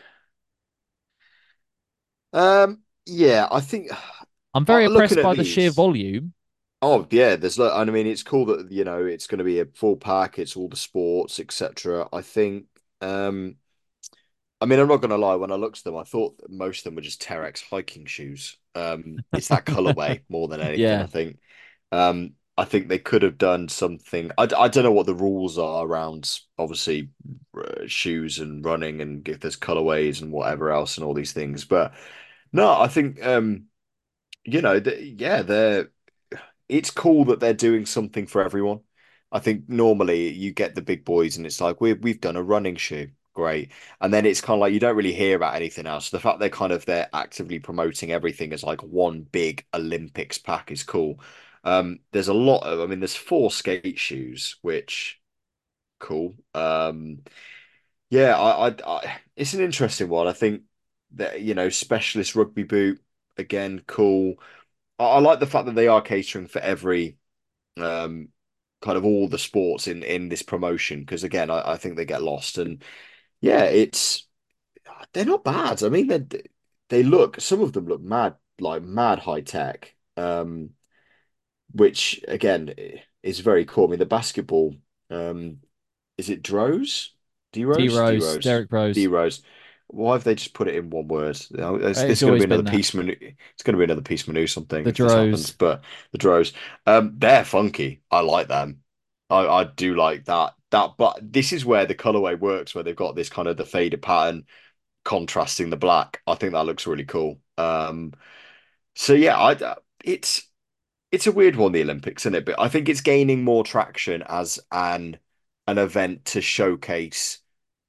um, yeah, I think I'm very uh, looking impressed at by the sheer these. volume. Oh yeah, there's lo- and I mean it's cool that you know it's going to be a full pack. It's all the sports, et cetera. I think. Um, I mean, I'm not going to lie. When I looked at them, I thought that most of them were just Terex hiking shoes. Um, it's that colorway more than anything. I Yeah. think. Um, I think they could have done something. I, I don't know what the rules are around, obviously, uh, shoes and running, and if there's colorways and whatever else and all these things. But no, I think um, you know, th yeah, they're it's cool that they're doing something for everyone. I think normally you get the big boys and it's like we've we've done a running shoe, great, and then it's kind of like you don't really hear about anything else. The fact they're kind of they're actively promoting everything as like one big Olympics pack is cool. Um, there's a lot of, I mean, there's four skate shoes, which cool. Um, yeah, I, I, I it's an interesting one. I think that you know, specialist rugby boot again, cool. I, I like the fact that they are catering for every um kind of all the sports in in this promotion because again I, I think they get lost and yeah it's they're not bad. I mean they they look some of them look mad like mad high tech um which again is very cool. I mean the basketball um is it Droz? D D Rose? D Rose, Rose. Derek D Rose. Rose. Why have they just put it in one word? You know, It's, It's it's going to always be another been that. piece manu it's going to be another piece manu something The if this happens. Drows. But the Droz, um, they're funky. I like them. I, I do like that. That, but this is where the colorway works, where they've got this kind of the faded pattern contrasting the black. I think that looks really cool. Um, so yeah, I it's it's a weird one, the Olympics, isn't it? But I think it's gaining more traction as an an event to showcase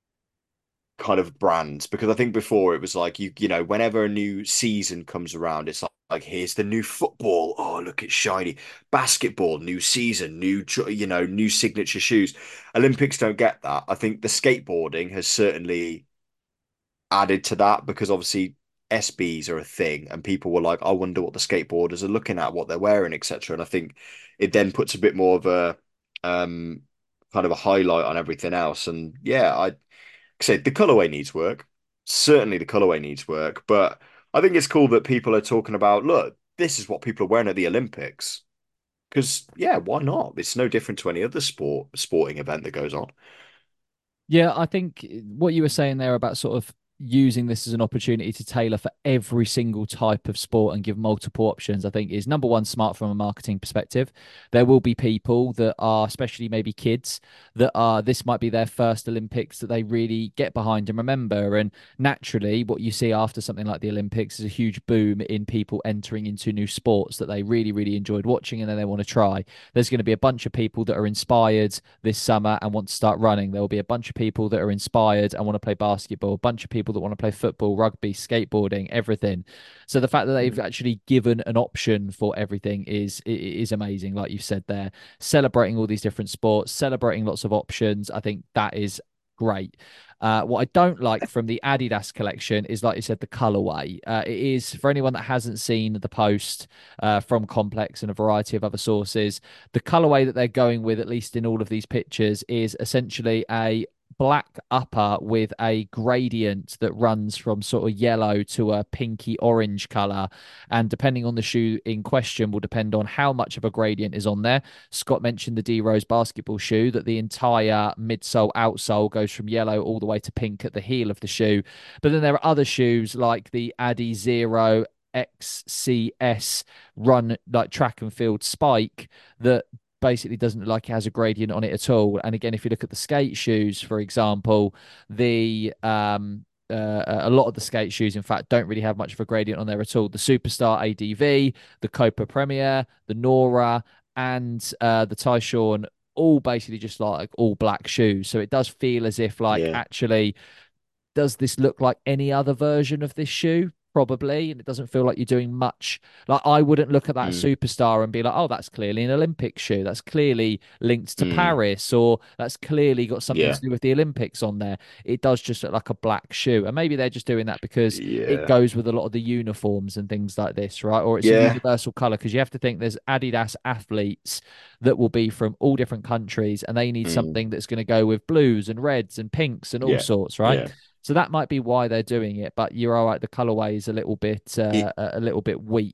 kind of brands because I think before it was like you you know whenever a new season comes around it's like, like here's the new football, oh look it's shiny, basketball new season, new you know new signature shoes. Olympics don't get that. I think the skateboarding has certainly added to that because obviously S Bs are a thing and people were like I wonder what the skateboarders are looking at, what they're wearing, etc. And I think it then puts a bit more of a um kind of a highlight on everything else and yeah I say the colorway needs work. Certainly the colorway needs work, but I think it's cool that people are talking about, look, this is what people are wearing at the Olympics. Because yeah, why not? It's no different to any other sport sporting event that goes on. Yeah, I think what you were saying there about sort of using this as an opportunity to tailor for every single type of sport and give multiple options, I think is number one, smart from a marketing perspective. There will be people that are, especially maybe kids, that are, this might be their first Olympics that they really get behind and remember. And naturally, what you see after something like the Olympics is a huge boom in people entering into new sports that they really, really enjoyed watching and then they want to try. There's going to be a bunch of people that are inspired this summer and want to start running. There will be a bunch of people that are inspired and want to play basketball, a bunch of people that want to play football, rugby, skateboarding, everything. So the fact that they've actually given an option for everything is is amazing. Like you said there, celebrating all these different sports, celebrating lots of options. I think that is great. Uh, what I don't like from the Adidas collection is, like you said, the colorway. Uh, it is, for anyone that hasn't seen the post uh, from Complex and a variety of other sources, the colorway that they're going with, at least in all of these pictures, is essentially a black upper with a gradient that runs from sort of yellow to a pinky orange color, and depending on the shoe in question will depend on how much of a gradient is on there. Scott mentioned the D Rose basketball shoe, that the entire midsole outsole goes from yellow all the way to pink at the heel of the shoe, but then there are other shoes like the Adizero X C S run, like track and field spike, that basically doesn't look like it has a gradient on it at all. And again, if you look at the skate shoes, for example, the um uh, a lot of the skate shoes, in fact, don't really have much of a gradient on there at all. The Superstar A D V, the Copa Premier, the Nora, and uh, the Tyshawn, all basically just like all black shoes. So it does feel as if, like, Yeah. actually, does this look like any other version of this shoe? Probably, and it doesn't feel like you're doing much. Like, I wouldn't look at that Mm, Superstar and be like, oh, that's clearly an Olympic shoe. That's clearly linked to mm, Paris, or that's clearly got something to yeah. do with the Olympics on there. It does just look like a black shoe. And maybe they're just doing that because it Yeah. goes with a lot of the uniforms and things like this, right? Or it's a Yeah. universal color, because you have to think there's Adidas athletes that will be from all different countries and they need Mm, something that's going to go with blues and reds and pinks and all yeah. sorts, right? Yeah. So that might be why they're doing it, but you're all right. The colorway is a little bit, uh, It, a a little bit weak.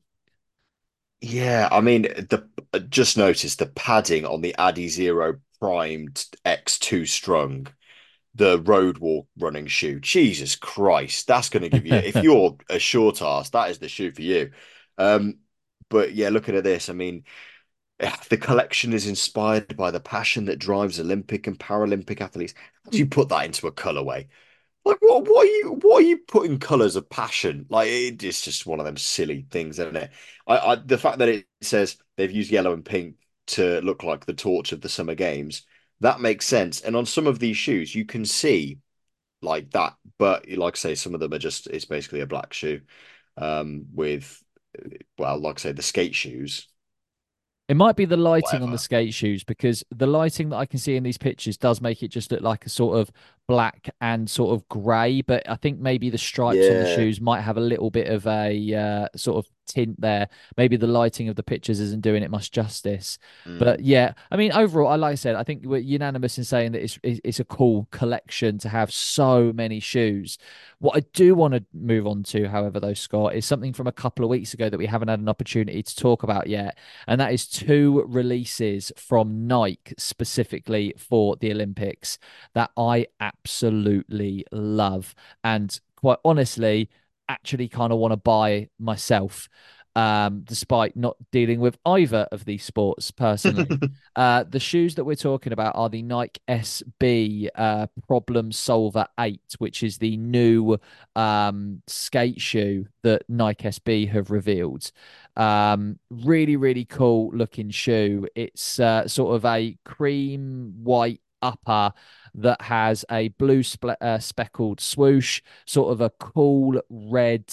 yeah. I mean, the just notice the padding on the Addy Zero primed X two strung, the road walk running shoe. Jesus Christ, that's going to give you, if you're a short ass, that is the shoe for you. Um, but yeah, looking at this, I mean, the collection is inspired by the passion that drives Olympic and Paralympic athletes. How do you put that into a colorway? Like, what? What are you? What are you putting colors of passion? Like, it, it's just one of them silly things, isn't it? I, I, the fact that it says they've used yellow and pink to look like the torch of the Summer Games, that makes sense. And on some of these shoes, you can see like that, but like I say, some of them are just, it's basically a black shoe, um, with, well, like I say, the skate shoes, It might be the lighting on the whatever. skate shoes, because the lighting that I can see in these pictures does make it just look like a sort of black and sort of grey. But I think maybe the stripes on the Yeah. shoes might have a little bit of a uh, sort of tint there. Maybe the lighting of the pictures isn't doing it much justice. But Mm. yeah, I mean, overall, I like I said, I think we're unanimous in saying that it's it's a cool collection to have so many shoes. What I do want to move on to, however, though, Scott, is something from a couple of weeks ago that we haven't had an opportunity to talk about yet, and that is two releases from Nike specifically for the Olympics that I absolutely love, and quite honestly, actually kind of want to buy myself, um, despite not dealing with either of these sports personally. Uh, the shoes that we're talking about are the Nike S B uh, Problem Solver eight, which is the new um, skate shoe that Nike S B have revealed. Um, really, really cool looking shoe. It's uh, sort of a cream white upper that has a blue spe- uh, speckled swoosh, sort of a cool red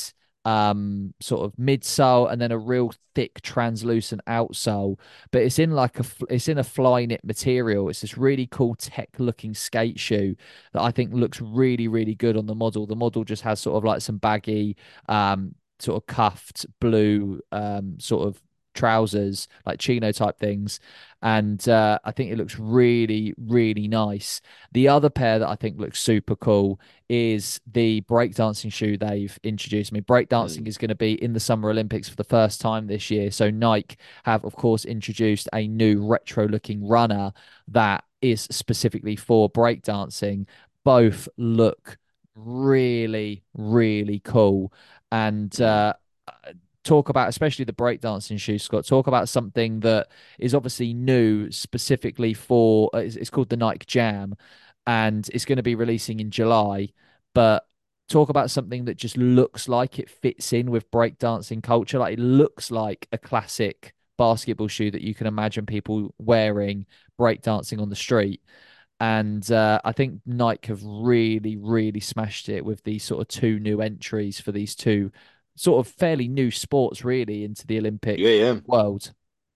um sort of midsole, and then a real thick translucent outsole, but it's in like a it's in a fly knit material. It's this really cool tech looking skate shoe that I think looks really, really good on the model. The model just has sort of like some baggy um sort of cuffed blue um sort of trousers, like chino type things, and uh, I think it looks really, really nice. The other pair that I think looks super cool is the breakdancing shoe they've introduced. I mean, breakdancing Mm. is going to be in the Summer Olympics for the first time this year. So Nike have, of course, introduced a new retro looking runner that is specifically for breakdancing. Both look really, really cool. And uh, talk about, especially the breakdancing shoe, Scott. Talk about something that is obviously new specifically for, uh, it's, it's called the Nike Jam, and it's going to be releasing in July. But talk about something that just looks like it fits in with breakdancing culture. Like it looks like a classic basketball shoe that you can imagine people wearing breakdancing on the street. And uh, I think Nike have really, really smashed it with these sort of two new entries for these two sort of fairly new sports, really, into the Olympic Yeah, yeah. world.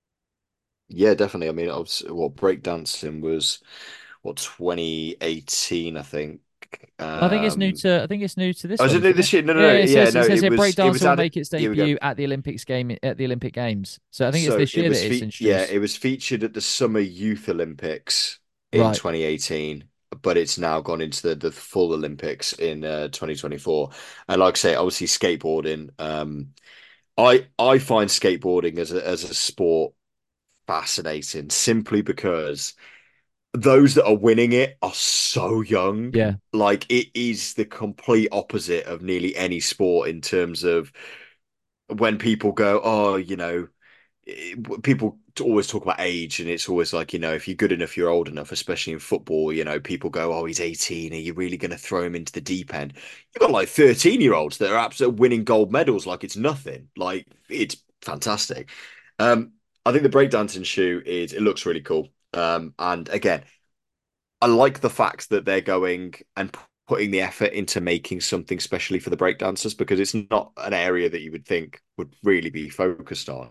Yeah, definitely. I mean, I was, what breakdancing was what twenty eighteen, I think. I think it's new Um, to. I think it's new to this oh, is one, it new isn't it? this year? No, no, Yeah, no. it Yeah, says no, it says it here was it breakdancing was will added. make its Here we go. debut at the Olympics game at the Olympic Games. So I think it's So this it year was that it's fe yeah, introduced. it was featured at the Summer Youth Olympics in Right. twenty eighteen, but it's now gone into the, the full Olympics in uh, twenty twenty-four. And like I say, obviously skateboarding. Um, I I find skateboarding as a as a sport fascinating simply because those that are winning it are so young. Yeah. Like it is the complete opposite of nearly any sport in terms of when people go, oh, you know, it- people always talk about age, and it's always like, you know, if you're good enough, you're old enough, especially in football, you know, people go, oh, he's eighteen. Are you really going to throw him into the deep end? You've got like thirteen year olds that are absolutely winning gold medals like it's nothing. Like it's fantastic. Um, I think the breakdancing shoe is, it looks really cool. Um, and again, I like the fact that they're going and putting the effort into making something specially for the breakdancers because it's not an area that you would think would really be focused on.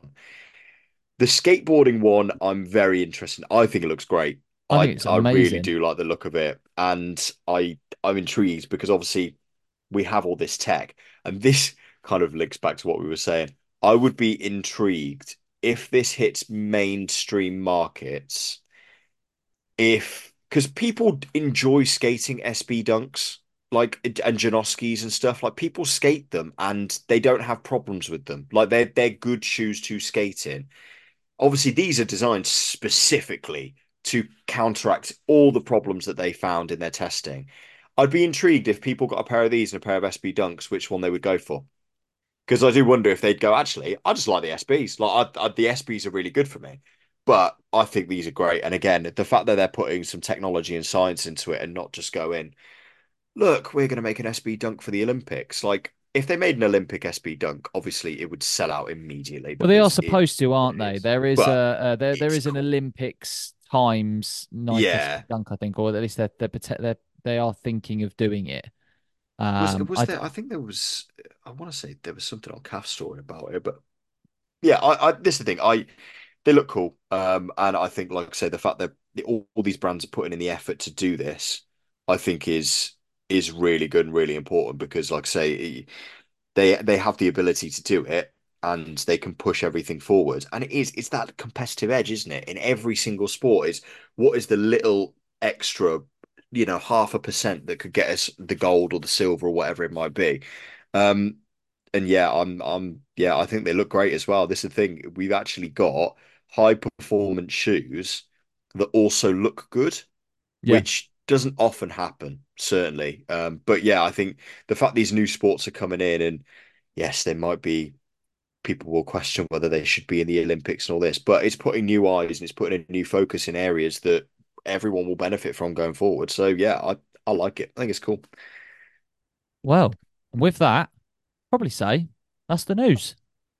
The skateboarding one, I'm very interested in. I think it looks great. I think I it's I really amazing. do like the look of it, and I I'm intrigued because obviously we have all this tech, and this kind of links back to what we were saying. I would be intrigued if this hits mainstream markets, if because people enjoy skating S B dunks like and Janoskis and stuff. Like people skate them and they don't have problems with them. Like they're they're good shoes to skate in. Obviously, these are designed specifically to counteract all the problems that they found in their testing. I'd be intrigued if people got a pair of these and a pair of S B Dunks, which one they would go for. Because I do wonder if they'd go, actually, I just like the S Bs. Like I, I, the S Bs are really good for me. But I think these are great. And again, the fact that they're putting some technology and science into it and not just going, look, we're going to make an S B Dunk for the Olympics. Like if they made an Olympic S B Dunk, obviously it would sell out immediately Well, they are because it, supposed to, aren't it they? is. There is a But uh, there there it's is an cool. Olympics times Nike Yeah. dunk, I think, or at least they're they're prote- they're they are thinking of doing it. Was Um, was I there? I think there was. I want to say there was something on Calf Story about it, but yeah, I, I this is the thing. I they look cool, um, and I think, like I say, the fact that the, all, all these brands are putting in the effort to do this, I think is is really good and really important because, like I say, they they have the ability to do it and they can push everything forward. And it is it's that competitive edge, isn't it? In every single sport is what is the little extra, you know, half a percent that could get us the gold or the silver or whatever it might be. Um, and yeah, I'm I'm yeah, I think they look great as well. This is the thing. We've actually got high performance shoes that also look good, yeah. which doesn't often happen, certainly. Um, but yeah, I think the fact these new sports are coming in, and yes, there might be people will question whether they should be in the Olympics and all this, but it's putting new eyes and it's putting a new focus in areas that everyone will benefit from going forward. So yeah, I I like it. I think it's cool. Well, with that, probably say that's the news.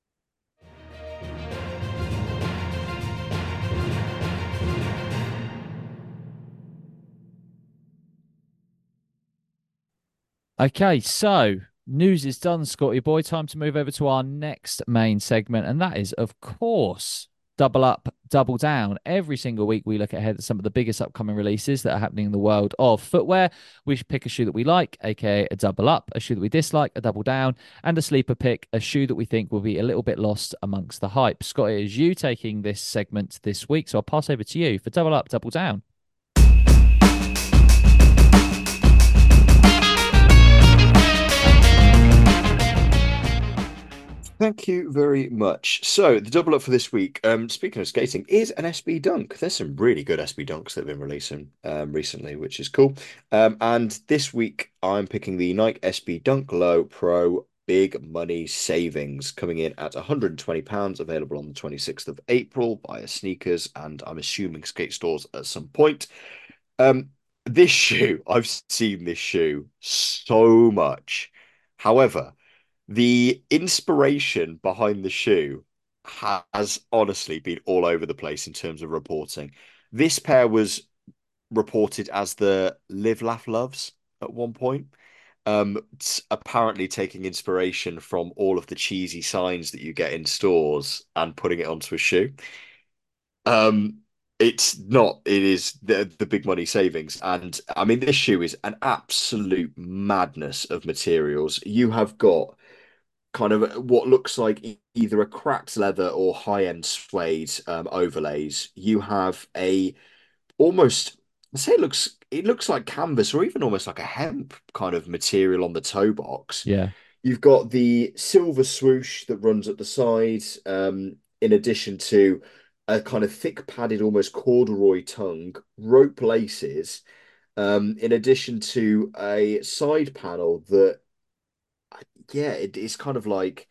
Okay, so news is done, Scotty boy. Time to move over to our next main segment, and that is, of course, double up, double down. Every single week, we look ahead at some of the biggest upcoming releases that are happening in the world of footwear. We should pick a shoe that we like, aka a double up, a shoe that we dislike, a double down, and a sleeper pick, a shoe that we think will be a little bit lost amongst the hype. Scotty, it is you taking this segment this week, so I'll pass over to you for double up, double down. Thank you very much. So the double up for this week, um, speaking of skating, is an S B Dunk. There's some really good S B Dunks that have been releasing um, recently, which is cool. Um, and this week I'm picking the Nike S B Dunk Low Pro Big Money Savings, coming in at one hundred twenty pounds, available on the twenty-sixth of April via sneakers, and I'm assuming skate stores at some point. Um, this shoe, I've seen this shoe so much. However, the inspiration behind the shoe has honestly been all over the place in terms of reporting. This pair was reported as the Live Laugh Loves at one point. Um, apparently taking inspiration from all of the cheesy signs that you get in stores and putting it onto a shoe. Um, it's not, it is the the big money savings. And I mean, this shoe is an absolute madness of materials. You have got kind of what looks like e- either a cracked leather or high-end suede um, overlays. You have a almost, I say it looks it looks like canvas or even almost like a hemp kind of material on the toe box. Yeah. You've got the silver swoosh that runs at the side, um, in addition to a kind of thick padded, almost corduroy tongue, rope laces, um, in addition to a side panel that, yeah, it is kind of like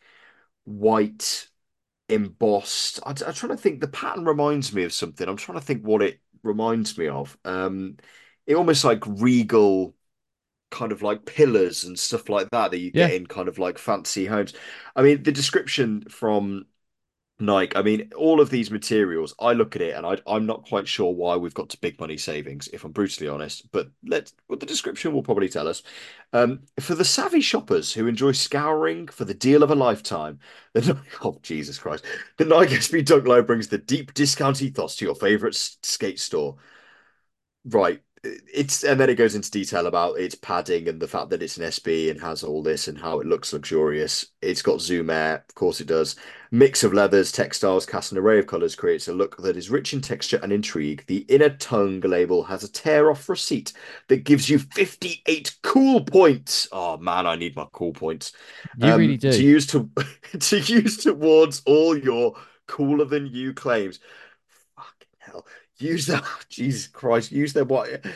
white embossed. I, I'm trying to think. The pattern reminds me of something. I'm trying to think what it reminds me of. Um, it almost like regal kind of like pillars and stuff like that that you Yeah. get in kind of like fancy homes. I mean, the description from Nike, I mean, all of these materials, I look at it and I, I'm not quite sure why we've got to big money savings, if I'm brutally honest. But let's, well, the description will probably tell us. Um, for the savvy shoppers who enjoy scouring for the deal of a lifetime, the oh Jesus Christ, the Nike S B Dunk Low brings the deep discount ethos to your favorite skate store. Right. It's and then it goes into detail about its padding and the fact that it's an S B and has all this and how it looks luxurious. It's got Zoom Air, of course it does. Mix of leathers, textiles, cast an array of colors creates a look that is rich in texture and intrigue. The inner tongue label has a tear-off receipt that gives you fifty-eight cool points. Oh man, I need my cool points. You really Um, to do. use to to use towards all your cooler than you claims. Fucking hell. Use that. Jesus Christ. Use their what?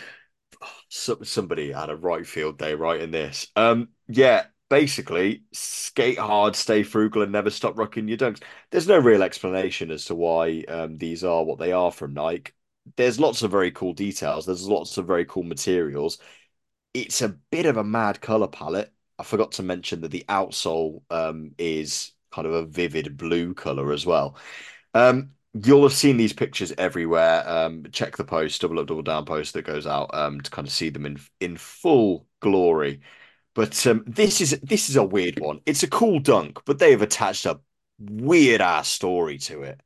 So, somebody had a right field day writing this. Um, yeah, basically, skate hard, stay frugal, and never stop rocking your dunks. There's no real explanation as to why um, these are what they are from Nike. There's lots of very cool details. There's lots of very cool materials. It's a bit of a mad color palette. I forgot to mention that the outsole um, is kind of a vivid blue color as well. Um, you'll have seen these pictures everywhere. Um, check the post, double up, double down post that goes out um, to kind of see them in in full glory. But um, this is this is a weird one. It's a cool dunk, but they have attached a weird ass story to it.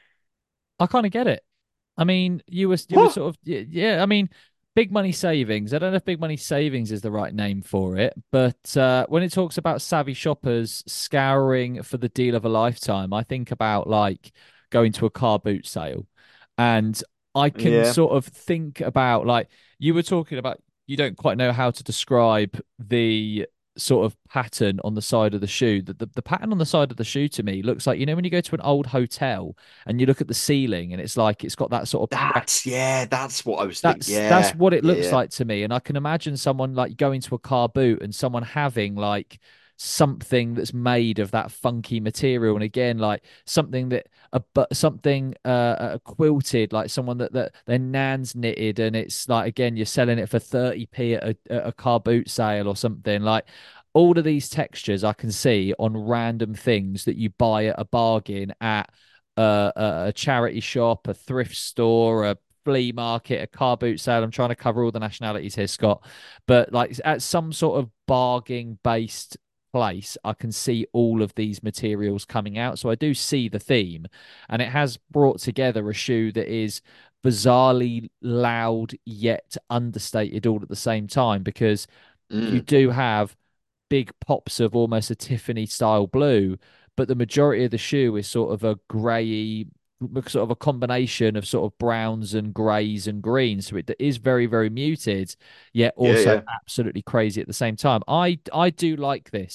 I kind of get it. I mean, you were you were What? sort of y- yeah. I mean, big money savings. I don't know if big money savings is the right name for it, but uh, when it talks about savvy shoppers scouring for the deal of a lifetime, I think about like going to a car boot sale, and I can Yeah. sort of think about like you were talking about. You don't quite know how to describe the sort of pattern on the side of the shoe. The, the the pattern on the side of the shoe to me looks like, you know, when you go to an old hotel and you look at the ceiling and it's like it's got that sort of press. That's yeah, that's what I was thinking. That's that's Yeah. what it looks Yeah. like to me. And I can imagine someone like going to a car boot and someone having like something that's made of that funky material. And again, like something that a but something uh, uh quilted, like someone that that their nan's knitted, and it's like again, you're selling it for thirty p at a, at a car boot sale or something. Like all of these textures I can see on random things that you buy at a bargain at uh, a, a charity shop, a thrift store, a flea market, a car boot sale. I'm trying to cover all the nationalities here, Scott. But like at some sort of bargain based place, I can see all of these materials coming out. So I do see the theme, and it has brought together a shoe that is bizarrely loud yet understated all at the same time, because you Mm. do have big pops of almost a Tiffany style blue, but the majority of the shoe is sort of a grey, sort of a combination of sort of browns and greys and greens. So it is very, very muted, yet Yeah, also yeah. absolutely crazy at the same time. I I do like this.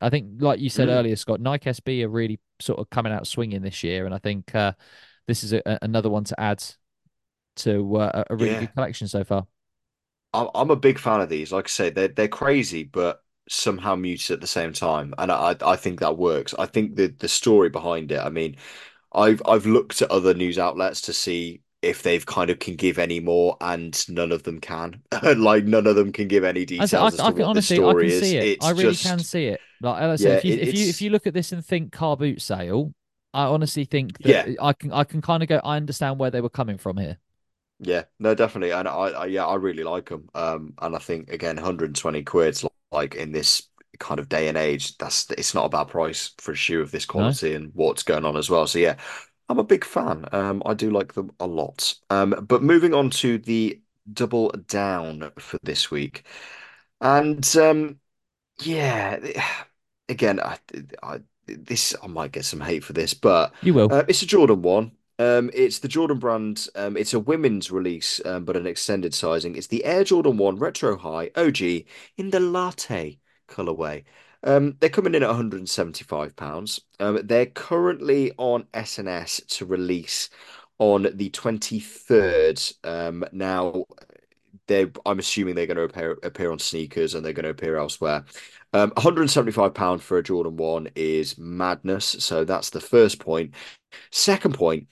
I think, like you said Mm, earlier, Scott, Nike S B are really sort of coming out swinging this year, and I think uh, this is a, a- another one to add to uh, a a really yeah. good collection so far. I'm I'm a big fan of these. Like I say, they're they're crazy, but somehow muted at the same time, and I I think that works. I think the the story behind it. I mean, I've I've looked at other news outlets to see if they've kind of can give any more, and none of them can. Like none of them can give any I, th- I, details as I to can what this honestly, I can story see is. it. I It's really can just see it. Like, like I say, yeah, if you it, if you if it's you look at this and think car boot sale, I honestly think that yeah. I can I can kind of go. I understand where they were coming from here. Yeah, no, definitely, and I, I, yeah, I really like them. Um, and I think again, one hundred twenty quid, like in this kind of day and age, that's it's not a bad price for a shoe of this No, quality and what's going on as well. So yeah, I'm a big fan. Um, I do like them a lot. Um, but moving on to the double down for this week, and um, yeah, again, I, I this I might get some hate for this, but you will. uh, it's a Jordan one. Um, it's the Jordan brand. Um, it's a women's release, um, but an extended sizing. It's the Air Jordan one Retro High O G in the latte colorway. Um, they're coming in at one hundred seventy-five pounds. Um, they're currently on S N S to release on the twenty-third. Um, now they I'm assuming they're going to appear appear on sneakers and they're going to appear elsewhere. Um, one hundred seventy-five pounds for a Jordan one is madness. So that's the first point. Second point,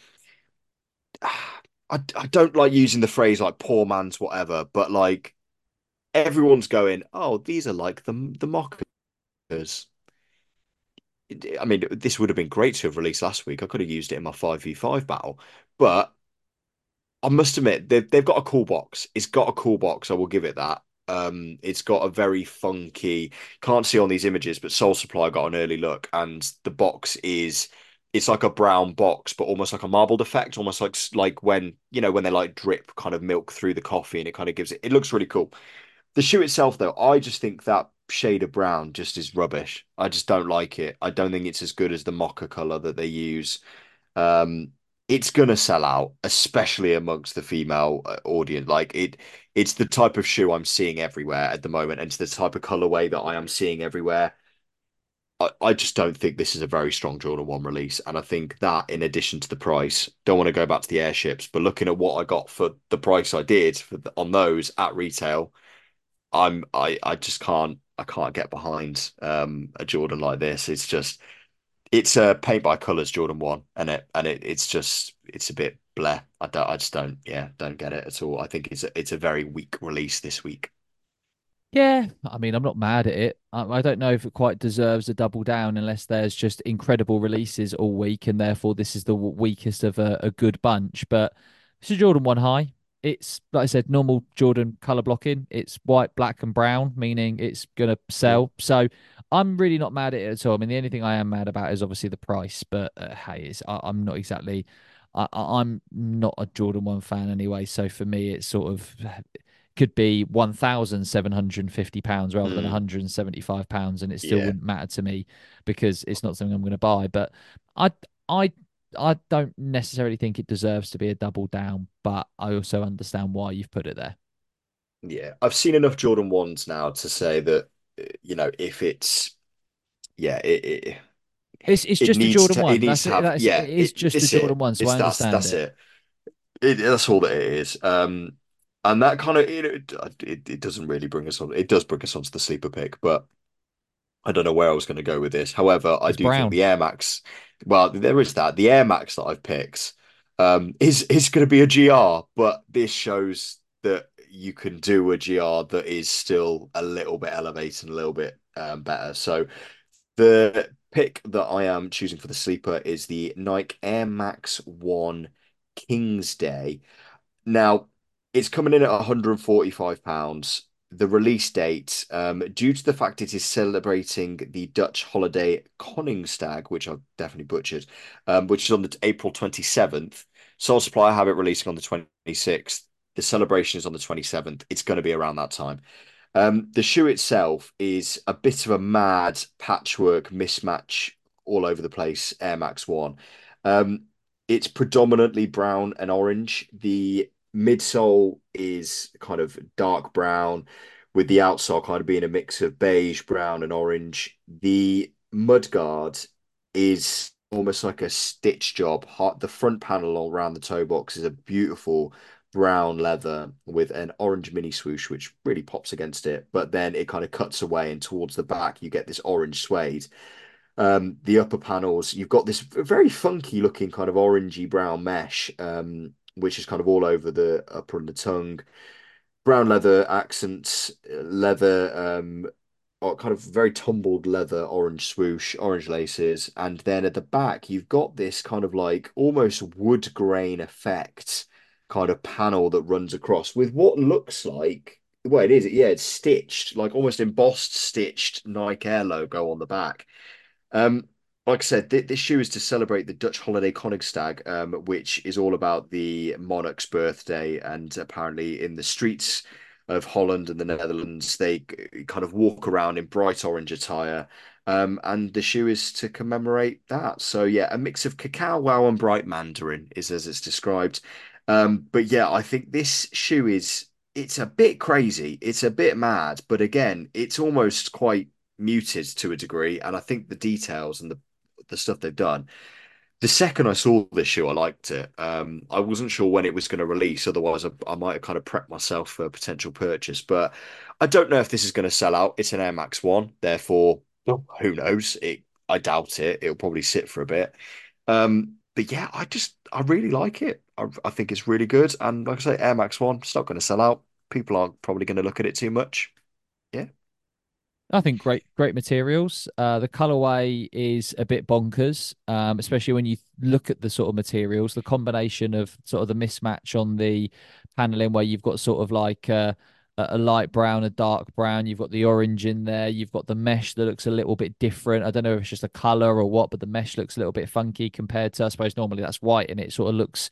I, I don't like using the phrase like poor man's whatever, but like everyone's going, oh, these are like the the mockers. I mean, this would have been great to have released last week. I could have used it in my five v five battle, but I must admit they've they've got a cool box. It's got a cool box. I will give it that. Um, it's got a very funky. Can't see on these images, but Soul Supply got an early look, and the box is it's like a brown box, but almost like a marbled effect, almost like like when you know when they like drip kind of milk through the coffee, and it kind of gives it. It looks really cool. The shoe itself, though, I just think that shade of brown just is rubbish. I just don't like it. I don't think it's as good as the mocha color that they use. Um, it's gonna sell out, especially amongst the female uh, audience. Like it, it's the type of shoe I'm seeing everywhere at the moment, and it's the type of colorway that I am seeing everywhere. I, I just don't think this is a very strong Jordan one release, and I think that in addition to the price, don't want to go back to the airships, but looking at what I got for the price I did for the, on those at retail, I'm I I just can't I can't get behind um a Jordan like this. It's just it's a paint by colors Jordan one, and it and it it's just it's a bit bleh. I don't I just don't yeah don't get it at all. I think it's a, it's a very weak release this week. Yeah, I mean, I'm not mad at it. I, I don't know if it quite deserves a double down unless there's just incredible releases all week, and therefore this is the w- weakest of a, a good bunch. But it's a Jordan one high. It's like I said, normal Jordan color blocking. It's white, black, and brown, meaning it's gonna Mm. sell. So I'm really not mad at it at all. I mean, the only thing I am mad about is obviously the price. But uh, hey, it's, I, I'm not exactly. I, I- I'm not a Jordan one fan anyway. So for me, it's sort of could be one thousand seven hundred fifty pounds rather than Mm. one hundred seventy-five pounds, and it still Yeah. wouldn't matter to me because it's not something I'm going to buy. But I, I, I don't necessarily think it deserves to be a double down, but I also understand why you've put it there. Yeah. I've seen enough Jordan ones now to say that uh, you know if it's yeah it, it It's it's it just a needs Jordan to it one. needs That's to it. have That's it yeah is it just a it's Jordan it one, so it's I that's understand that's it. it. It, that's all that it is. Um, and that kind of you know it, it doesn't really bring us on. It does bring us onto the sleeper pick, but I don't know where I was going to go with this. However, I It's do think brown. the Air Max, well, there is that. The Air Max that I've picked um, is is going to be a G R, but this shows that you can do a G R that is still a little bit elevated and a little bit um, better. So the pick that I am choosing for the sleeper is the Nike Air Max One King's Day. Now, it's coming in at one hundred forty-five pounds. The release date, um, due to the fact it is celebrating the Dutch holiday Koningsdag, which I've definitely butchered, um, which is on the April twenty-seventh. Soul Supply have it releasing on the twenty-sixth. The celebration is on the twenty-seventh. It's going to be around that time. Um, the shoe itself is a bit of a mad patchwork mismatch all over the place, Air Max One. Um, it's predominantly brown and orange. The midsole is kind of dark brown with the outsole kind of being a mix of beige, brown, and orange. The mudguard is almost like a stitch job. The front panel all around the toe box is a beautiful brown leather with an orange mini swoosh, which really pops against it. But then it kind of cuts away, and towards the back, you get this orange suede. Um, the upper panels, you've got this very funky looking kind of orangey brown mesh, um, which is kind of all over the upper and the tongue. Brown leather accents, leather, um, or kind of very tumbled leather, orange swoosh, orange laces, and then at the back you've got this kind of like almost wood grain effect kind of panel that runs across with what looks like, well, it is, yeah, it's stitched, like almost embossed, stitched Nike Air logo on the back. Um, like I said, th this shoe is to celebrate the Dutch holiday Koningsdag, um, which is all about the monarch's birthday. And apparently, in the streets of Holland and the Netherlands, they kind of walk around in bright orange attire. Um, and the shoe is to commemorate that. So, yeah, a mix of cacao wow and bright mandarin is as it's described. Um, but yeah, I think this shoe is it's a bit crazy. It's a bit mad, but again, it's almost quite muted to a degree, and I think the details and the the stuff they've done. The second I saw this shoe, I liked it. Um, I wasn't sure when it was going to release, otherwise I, I might have kind of prepped myself for a potential purchase. But I don't know if this is going to sell out. It's an Air Max One, therefore, who knows? It I doubt it. It'll probably sit for a bit. Um, but yeah, I just I really like it. I, I think it's really good, and like I say, Air Max One, it's not going to sell out. People aren't probably going to look at it too much. Yeah. I think great, great materials. Uh, the colorway is a bit bonkers, um, especially when you look at the sort of materials, the combination of sort of the mismatch on the paneling where you've got sort of like uh, a, a light brown, a dark brown. You've got the orange in there. You've got the mesh that looks a little bit different. I don't know if it's just a color or what, but the mesh looks a little bit funky compared to, I suppose, normally that's white and it sort of looks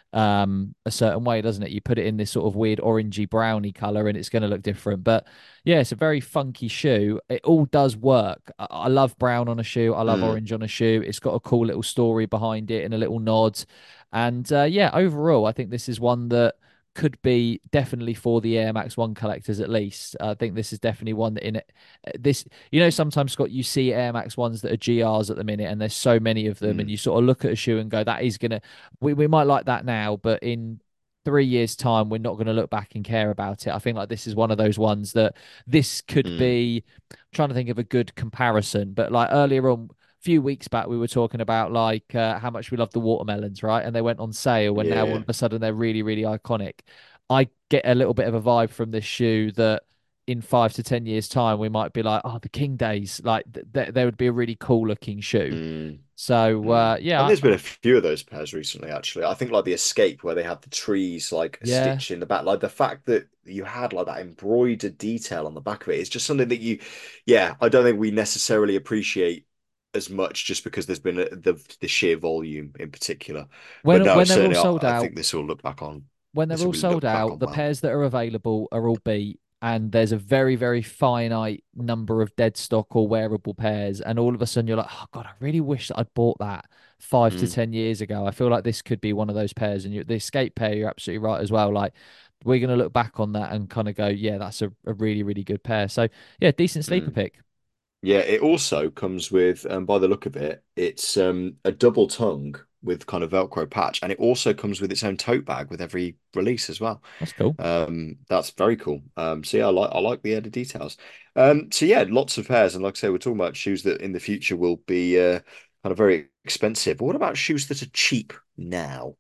um a certain way, doesn't it? You put it in this sort of weird orangey browny color and it's going to look different. But yeah, it's a very funky shoe. It all does work. I, I love brown on a shoe. I love Mm, orange on a shoe. It's got a cool little story behind it and a little nod. And uh, yeah, overall, I think this is one that could be definitely for the Air Max One collectors at least. I think this is definitely one that in it this you know sometimes Scott you see Air Max Ones that are G Rs at the minute and there's so many of them and mm, you sort of look at a shoe and go that is gonna we, we might like that now, but in three years time we're not going to look back and care about it. I think like this is one of those ones that this could mm. be. I'm trying to think of a good comparison, but like earlier on few weeks back we were talking about like uh, how much we love the watermelons, right? And they went on sale and now all Yeah. of a sudden they're really, really iconic. I get a little bit of a vibe from this shoe that in five to ten years time we might be like, oh, the King Days, like th th there would be a really cool looking shoe. Mm, So mm. uh yeah, And I, there's been a few of those pairs recently, actually. I think like the Escape, where they had the trees like yeah. stitched in the back, like the fact that you had like that embroidered detail on the back of it, it's just something that you, yeah, I don't think we necessarily appreciate as much just because there's been a, the the sheer volume in particular. But When no, when they're all certainly, sold I, I out, think this will look back on when they're this will all be sold looked back out, on the well. pairs that are available are all beat, and there's a very, very finite number of dead stock or wearable pairs. And all of a sudden, you're like, oh God, I really wish that I'd bought that five to Mm, ten years ago. I feel like this could be one of those pairs. And you, the escape pair, you're absolutely right as well. Like, we're going to look back on that and kind of go, yeah, that's a, a really, really good pair. So, yeah, decent sleeper mm. pick. Yeah, it also comes with, um, by the look of it, it's um, a double tongue with kind of Velcro patch, and it also comes with its own tote bag with every release as well. That's cool. Um, that's very cool. Um, so yeah, I like I like the added details. Um, so yeah, lots of pairs, and like I say, we're talking about shoes that in the future will be uh, kind of very expensive. But what about shoes that are cheap now?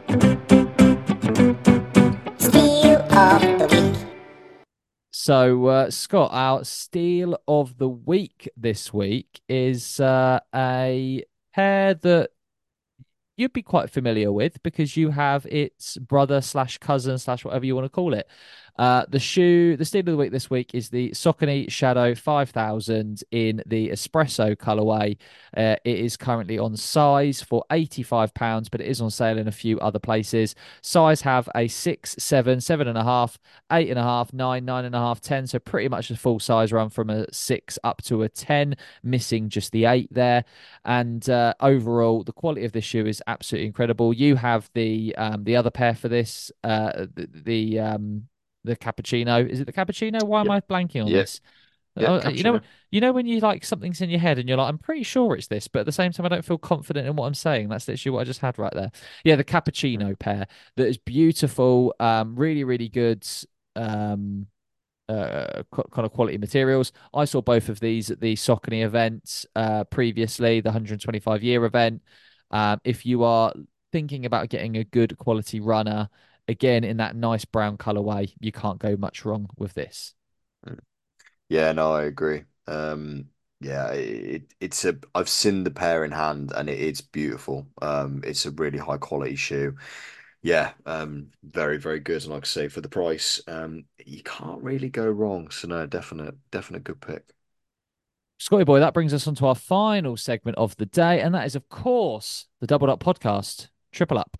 Steal of the week. So, uh, Scott, our steal of the week this week is uh, a pair that you'd be quite familiar with because you have its brother slash cousin slash whatever you want to call it. Uh, the shoe, the steal of the week this week is the Saucony Shadow five thousand in the espresso colorway. Uh, it is currently on size for eighty-five pounds, but it is on sale in a few other places. Size have a six, seven, seven and a half, eight and a half, nine, nine and a half, ten. So pretty much a full size run from a six up to a ten, missing just the eight there. And uh, overall, the quality of this shoe is absolutely incredible. You have the um, the other pair for this, uh, the, the um, the cappuccino. Is it the cappuccino? Why am Yep. I blanking on Yep. this? Yep. Uh, you know, Cappuccino. you know when you like something's in your head and you're like, I'm pretty sure it's this, but at the same time, I don't feel confident in what I'm saying. That's literally what I just had right there. Yeah, the cappuccino pair that is beautiful, um, really, really good, um, uh, qu- kind of quality materials. I saw both of these at the Saucony event uh, previously, the one hundred twenty-five year event. Um, if you are thinking about getting a good quality runner, again in that nice brown colorway, you can't go much wrong with this. Yeah, no, I agree. Um, yeah, it it's a I've seen the pair in hand and it, it's beautiful. Um, it's a really high quality shoe. Yeah, um, very, very good. And like I say, for the price, um, you can't really go wrong. So no, definite, definite good pick. Scotty boy, that brings us on to our final segment of the day, and that is, of course, the Doubled Up podcast, Triple Up.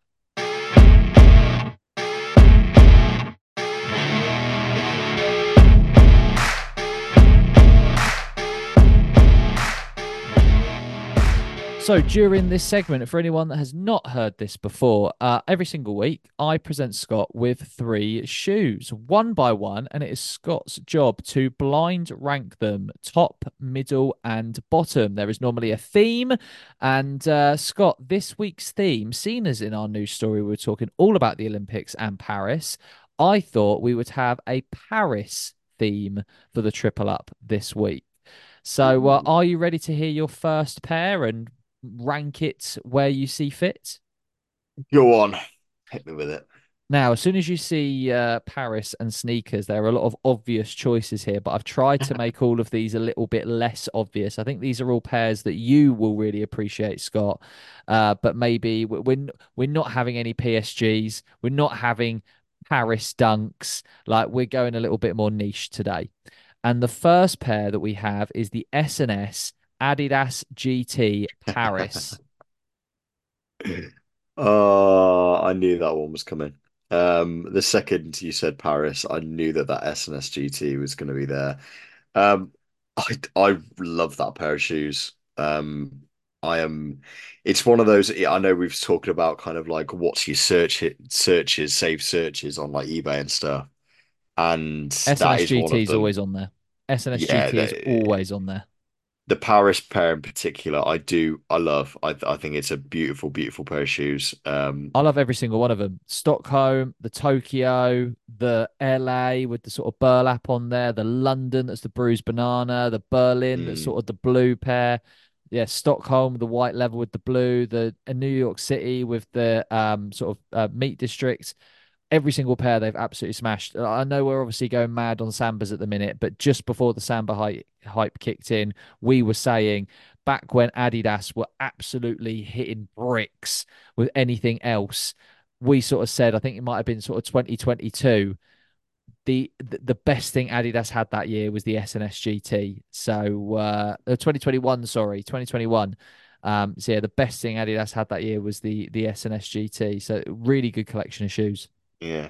So during this segment, for anyone that has not heard this before, uh, every single week I present Scott with three shoes, one by one, and it is Scott's job to blind rank them top, middle, and bottom. There is normally a theme, and uh, Scott, this week's theme, seen as in our news story, we were talking all about the Olympics and Paris. I thought we would have a Paris theme for the triple up this week. So, uh, Ooh. are you ready to hear your first pair and rank it where you see fit? Go on, hit me with it. Now, as soon as you see uh, Paris and sneakers, there are a lot of obvious choices here, but I've tried to make all of these a little bit less obvious. I think these are all pairs that you will really appreciate, Scott. Uh, but maybe we- we're n- we're not having any P S Gs. We're not having Paris dunks. Like we're going a little bit more niche today. And the first pair that we have is the S and S Adidas G T Paris. Oh, I knew that one was coming. Um, the second you said Paris, I knew that that S and S G T was going to be there. Um, I I love that pair of shoes. Um, I am. It's one of those. I know we've talked about kind of like what's your search hit searches, save searches on like eBay and stuff, and that is one S N S G T of is them. always on there. Yeah, S N S G T is the, always on there. the Paris pair in particular, I do. I love. I I think it's a beautiful, beautiful pair of shoes. Um, I love every single one of them. Stockholm, the Tokyo, the L A with the sort of burlap on there, the London that's the bruised banana, the Berlin that's mm, sort of the blue pair. Yeah, Stockholm, the white level with the blue, the uh, New York City with the um sort of uh, meat district. Every single pair they've absolutely smashed. I know we're obviously going mad on Sambas at the minute, but just before the Samba hype, hype kicked in, we were saying back when Adidas were absolutely hitting bricks with anything else, we sort of said, I think it might have been sort of twenty twenty-two, the the best thing Adidas had that year was the S N S G T. So uh, uh, twenty twenty-one, sorry, twenty twenty-one. Um, so yeah, the best thing Adidas had that year was the the S N S G T. So really good collection of shoes. yeah,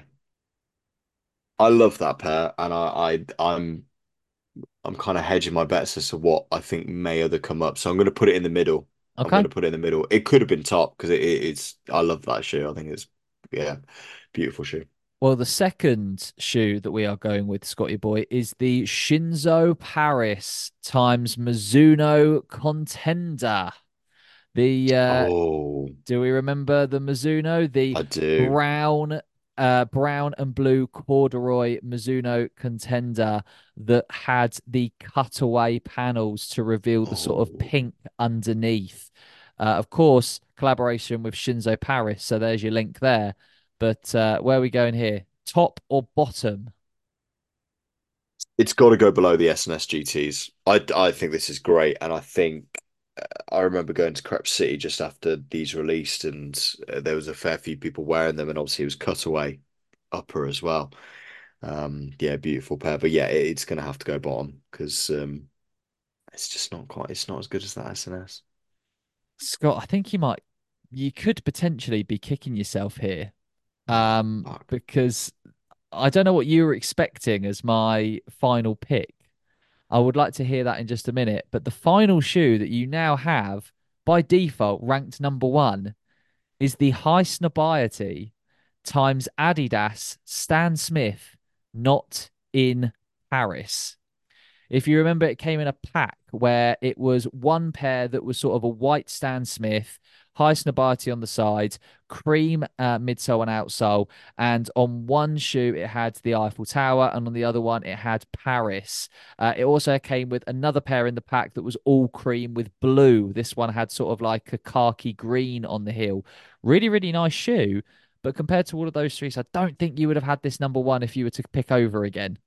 I love that pair, and I, I I'm I'm kind of hedging my bets as to what I think may other come up. So I'm going to put it in the middle. I'm going Okay. to put it in the middle. It could have been top because it, it, it's. I love that shoe. I think it's yeah, beautiful shoe. Well, the second shoe that we are going with, Scotty Boy, is the Shinzo Paris times Mizuno Contender. The uh, Oh, Do we remember the Mizuno? The I do. brown, uh, brown and blue corduroy Mizuno Contender that had the cutaway panels to reveal the sort of Oh, pink underneath. Uh, of course, collaboration with Shinzo Paris. So there's your link there. But uh, where are we going here? Top or bottom? it's got to go below the S and S G Ts. I I think this is great, and I think I remember going to Crep City just after these released, and uh, there was a fair few people wearing them, and obviously it was cutaway upper as well. Um, yeah, beautiful pair, but yeah, it, it's gonna have to go bottom because um, it's just not quite. It's not as good as that S and S. Scott, I think you might, you could potentially be kicking yourself here. Oh, Um, fuck. because I don't know what you were expecting as my final pick. I would like to hear that in just a minute. But the final shoe that you now have by default ranked number one is the High Snobiety times Adidas Stan Smith not in Paris. If you remember, it came in a pack where it was one pair that was sort of a white Stan Smith, Highsnobiety on the side, cream uh, midsole and outsole, and on one shoe it had the Eiffel Tower, and on the other one it had Paris. Uh, it also came with another pair in the pack that was all cream with blue. This one had sort of like a khaki green on the heel. Really, really nice shoe. But compared to all of those three, so I don't think you would have had this number one if you were to pick over again.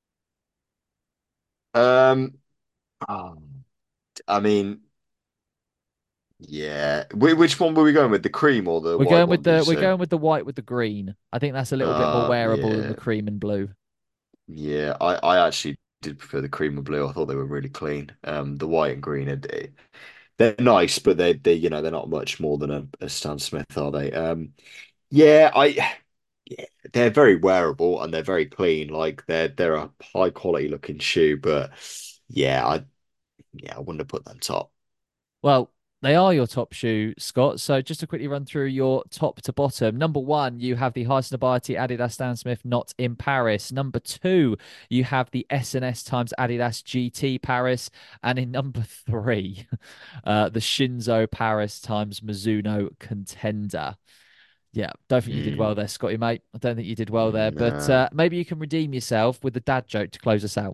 Um, um, I mean, yeah. Wh- Which one were we going with? The cream or the We're white going one, with did the you we're say? going with the white with the green. I think that's a little bit more Uh, wearable than yeah. the cream and blue. Yeah, I, I actually did prefer the cream and blue. I thought they were really clean. Um, the white and green are they- they're nice, but they they you know they're not much more than a, a Stan Smith, are they? Um, yeah, I yeah, they're very wearable and they're very clean. Like they're they're a high quality looking shoe, but yeah, I yeah I wouldn't have put them top. Well, they are your top shoe, Scott. So just to quickly run through your top to bottom. Number one, you have the Highsnobiety Adidas Stan Smith not in Paris. Number two, you have the S and S times Adidas G T Paris. And in number three, uh, the Shinzo Paris times Mizuno Contender. Yeah, don't think you did well Mm, there, Scotty, mate. I don't think you did well there, but nah, uh, maybe you can redeem yourself with the dad joke to close us out.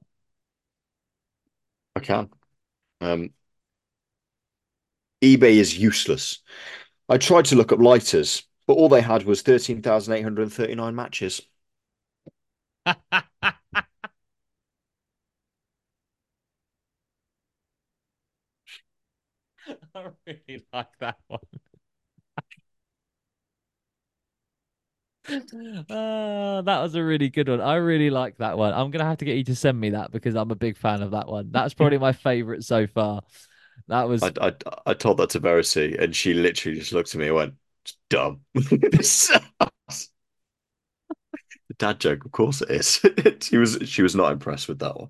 I can. Um, eBay is useless. I tried to look up lighters, but all they had was thirteen thousand eight hundred thirty-nine matches. I really like that one. Uh, that was a really good one. I really like that one. I'm gonna have to get you to send me that because I'm a big fan of that one. That's probably my favorite so far. That I, was I, I told that to Verity, and she literally just looked at me and went, "It's dumb." The dad joke, of course it is. She was she was not impressed with that one.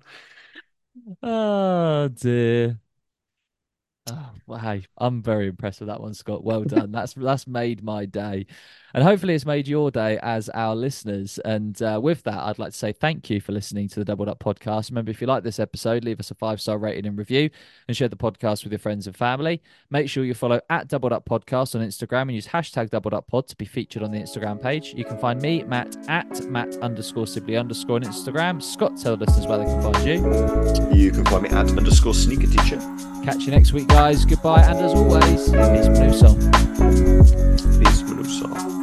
oh dear. Oh, well, hey, I'm very impressed with that one, Scott. Well done. That's that's made my day, and hopefully it's made your day as our listeners. And uh, with that, I'd like to say thank you for listening to the Doubled Up podcast. Remember, if you like this episode, leave us a five star rating and review, and share the podcast with your friends and family. Make sure you follow at Doubled Up Podcast on Instagram and use hashtag Doubled Up Pod to be featured on the Instagram page. You can find me, Matt, at Matt underscore Sibley underscore on Instagram. Scott, tell the listeners where they can find you. You can find me at underscore sneaker teacher. Catch you next week, guys. Goodbye, and as always, peace, Manu song. Peace, Manusa.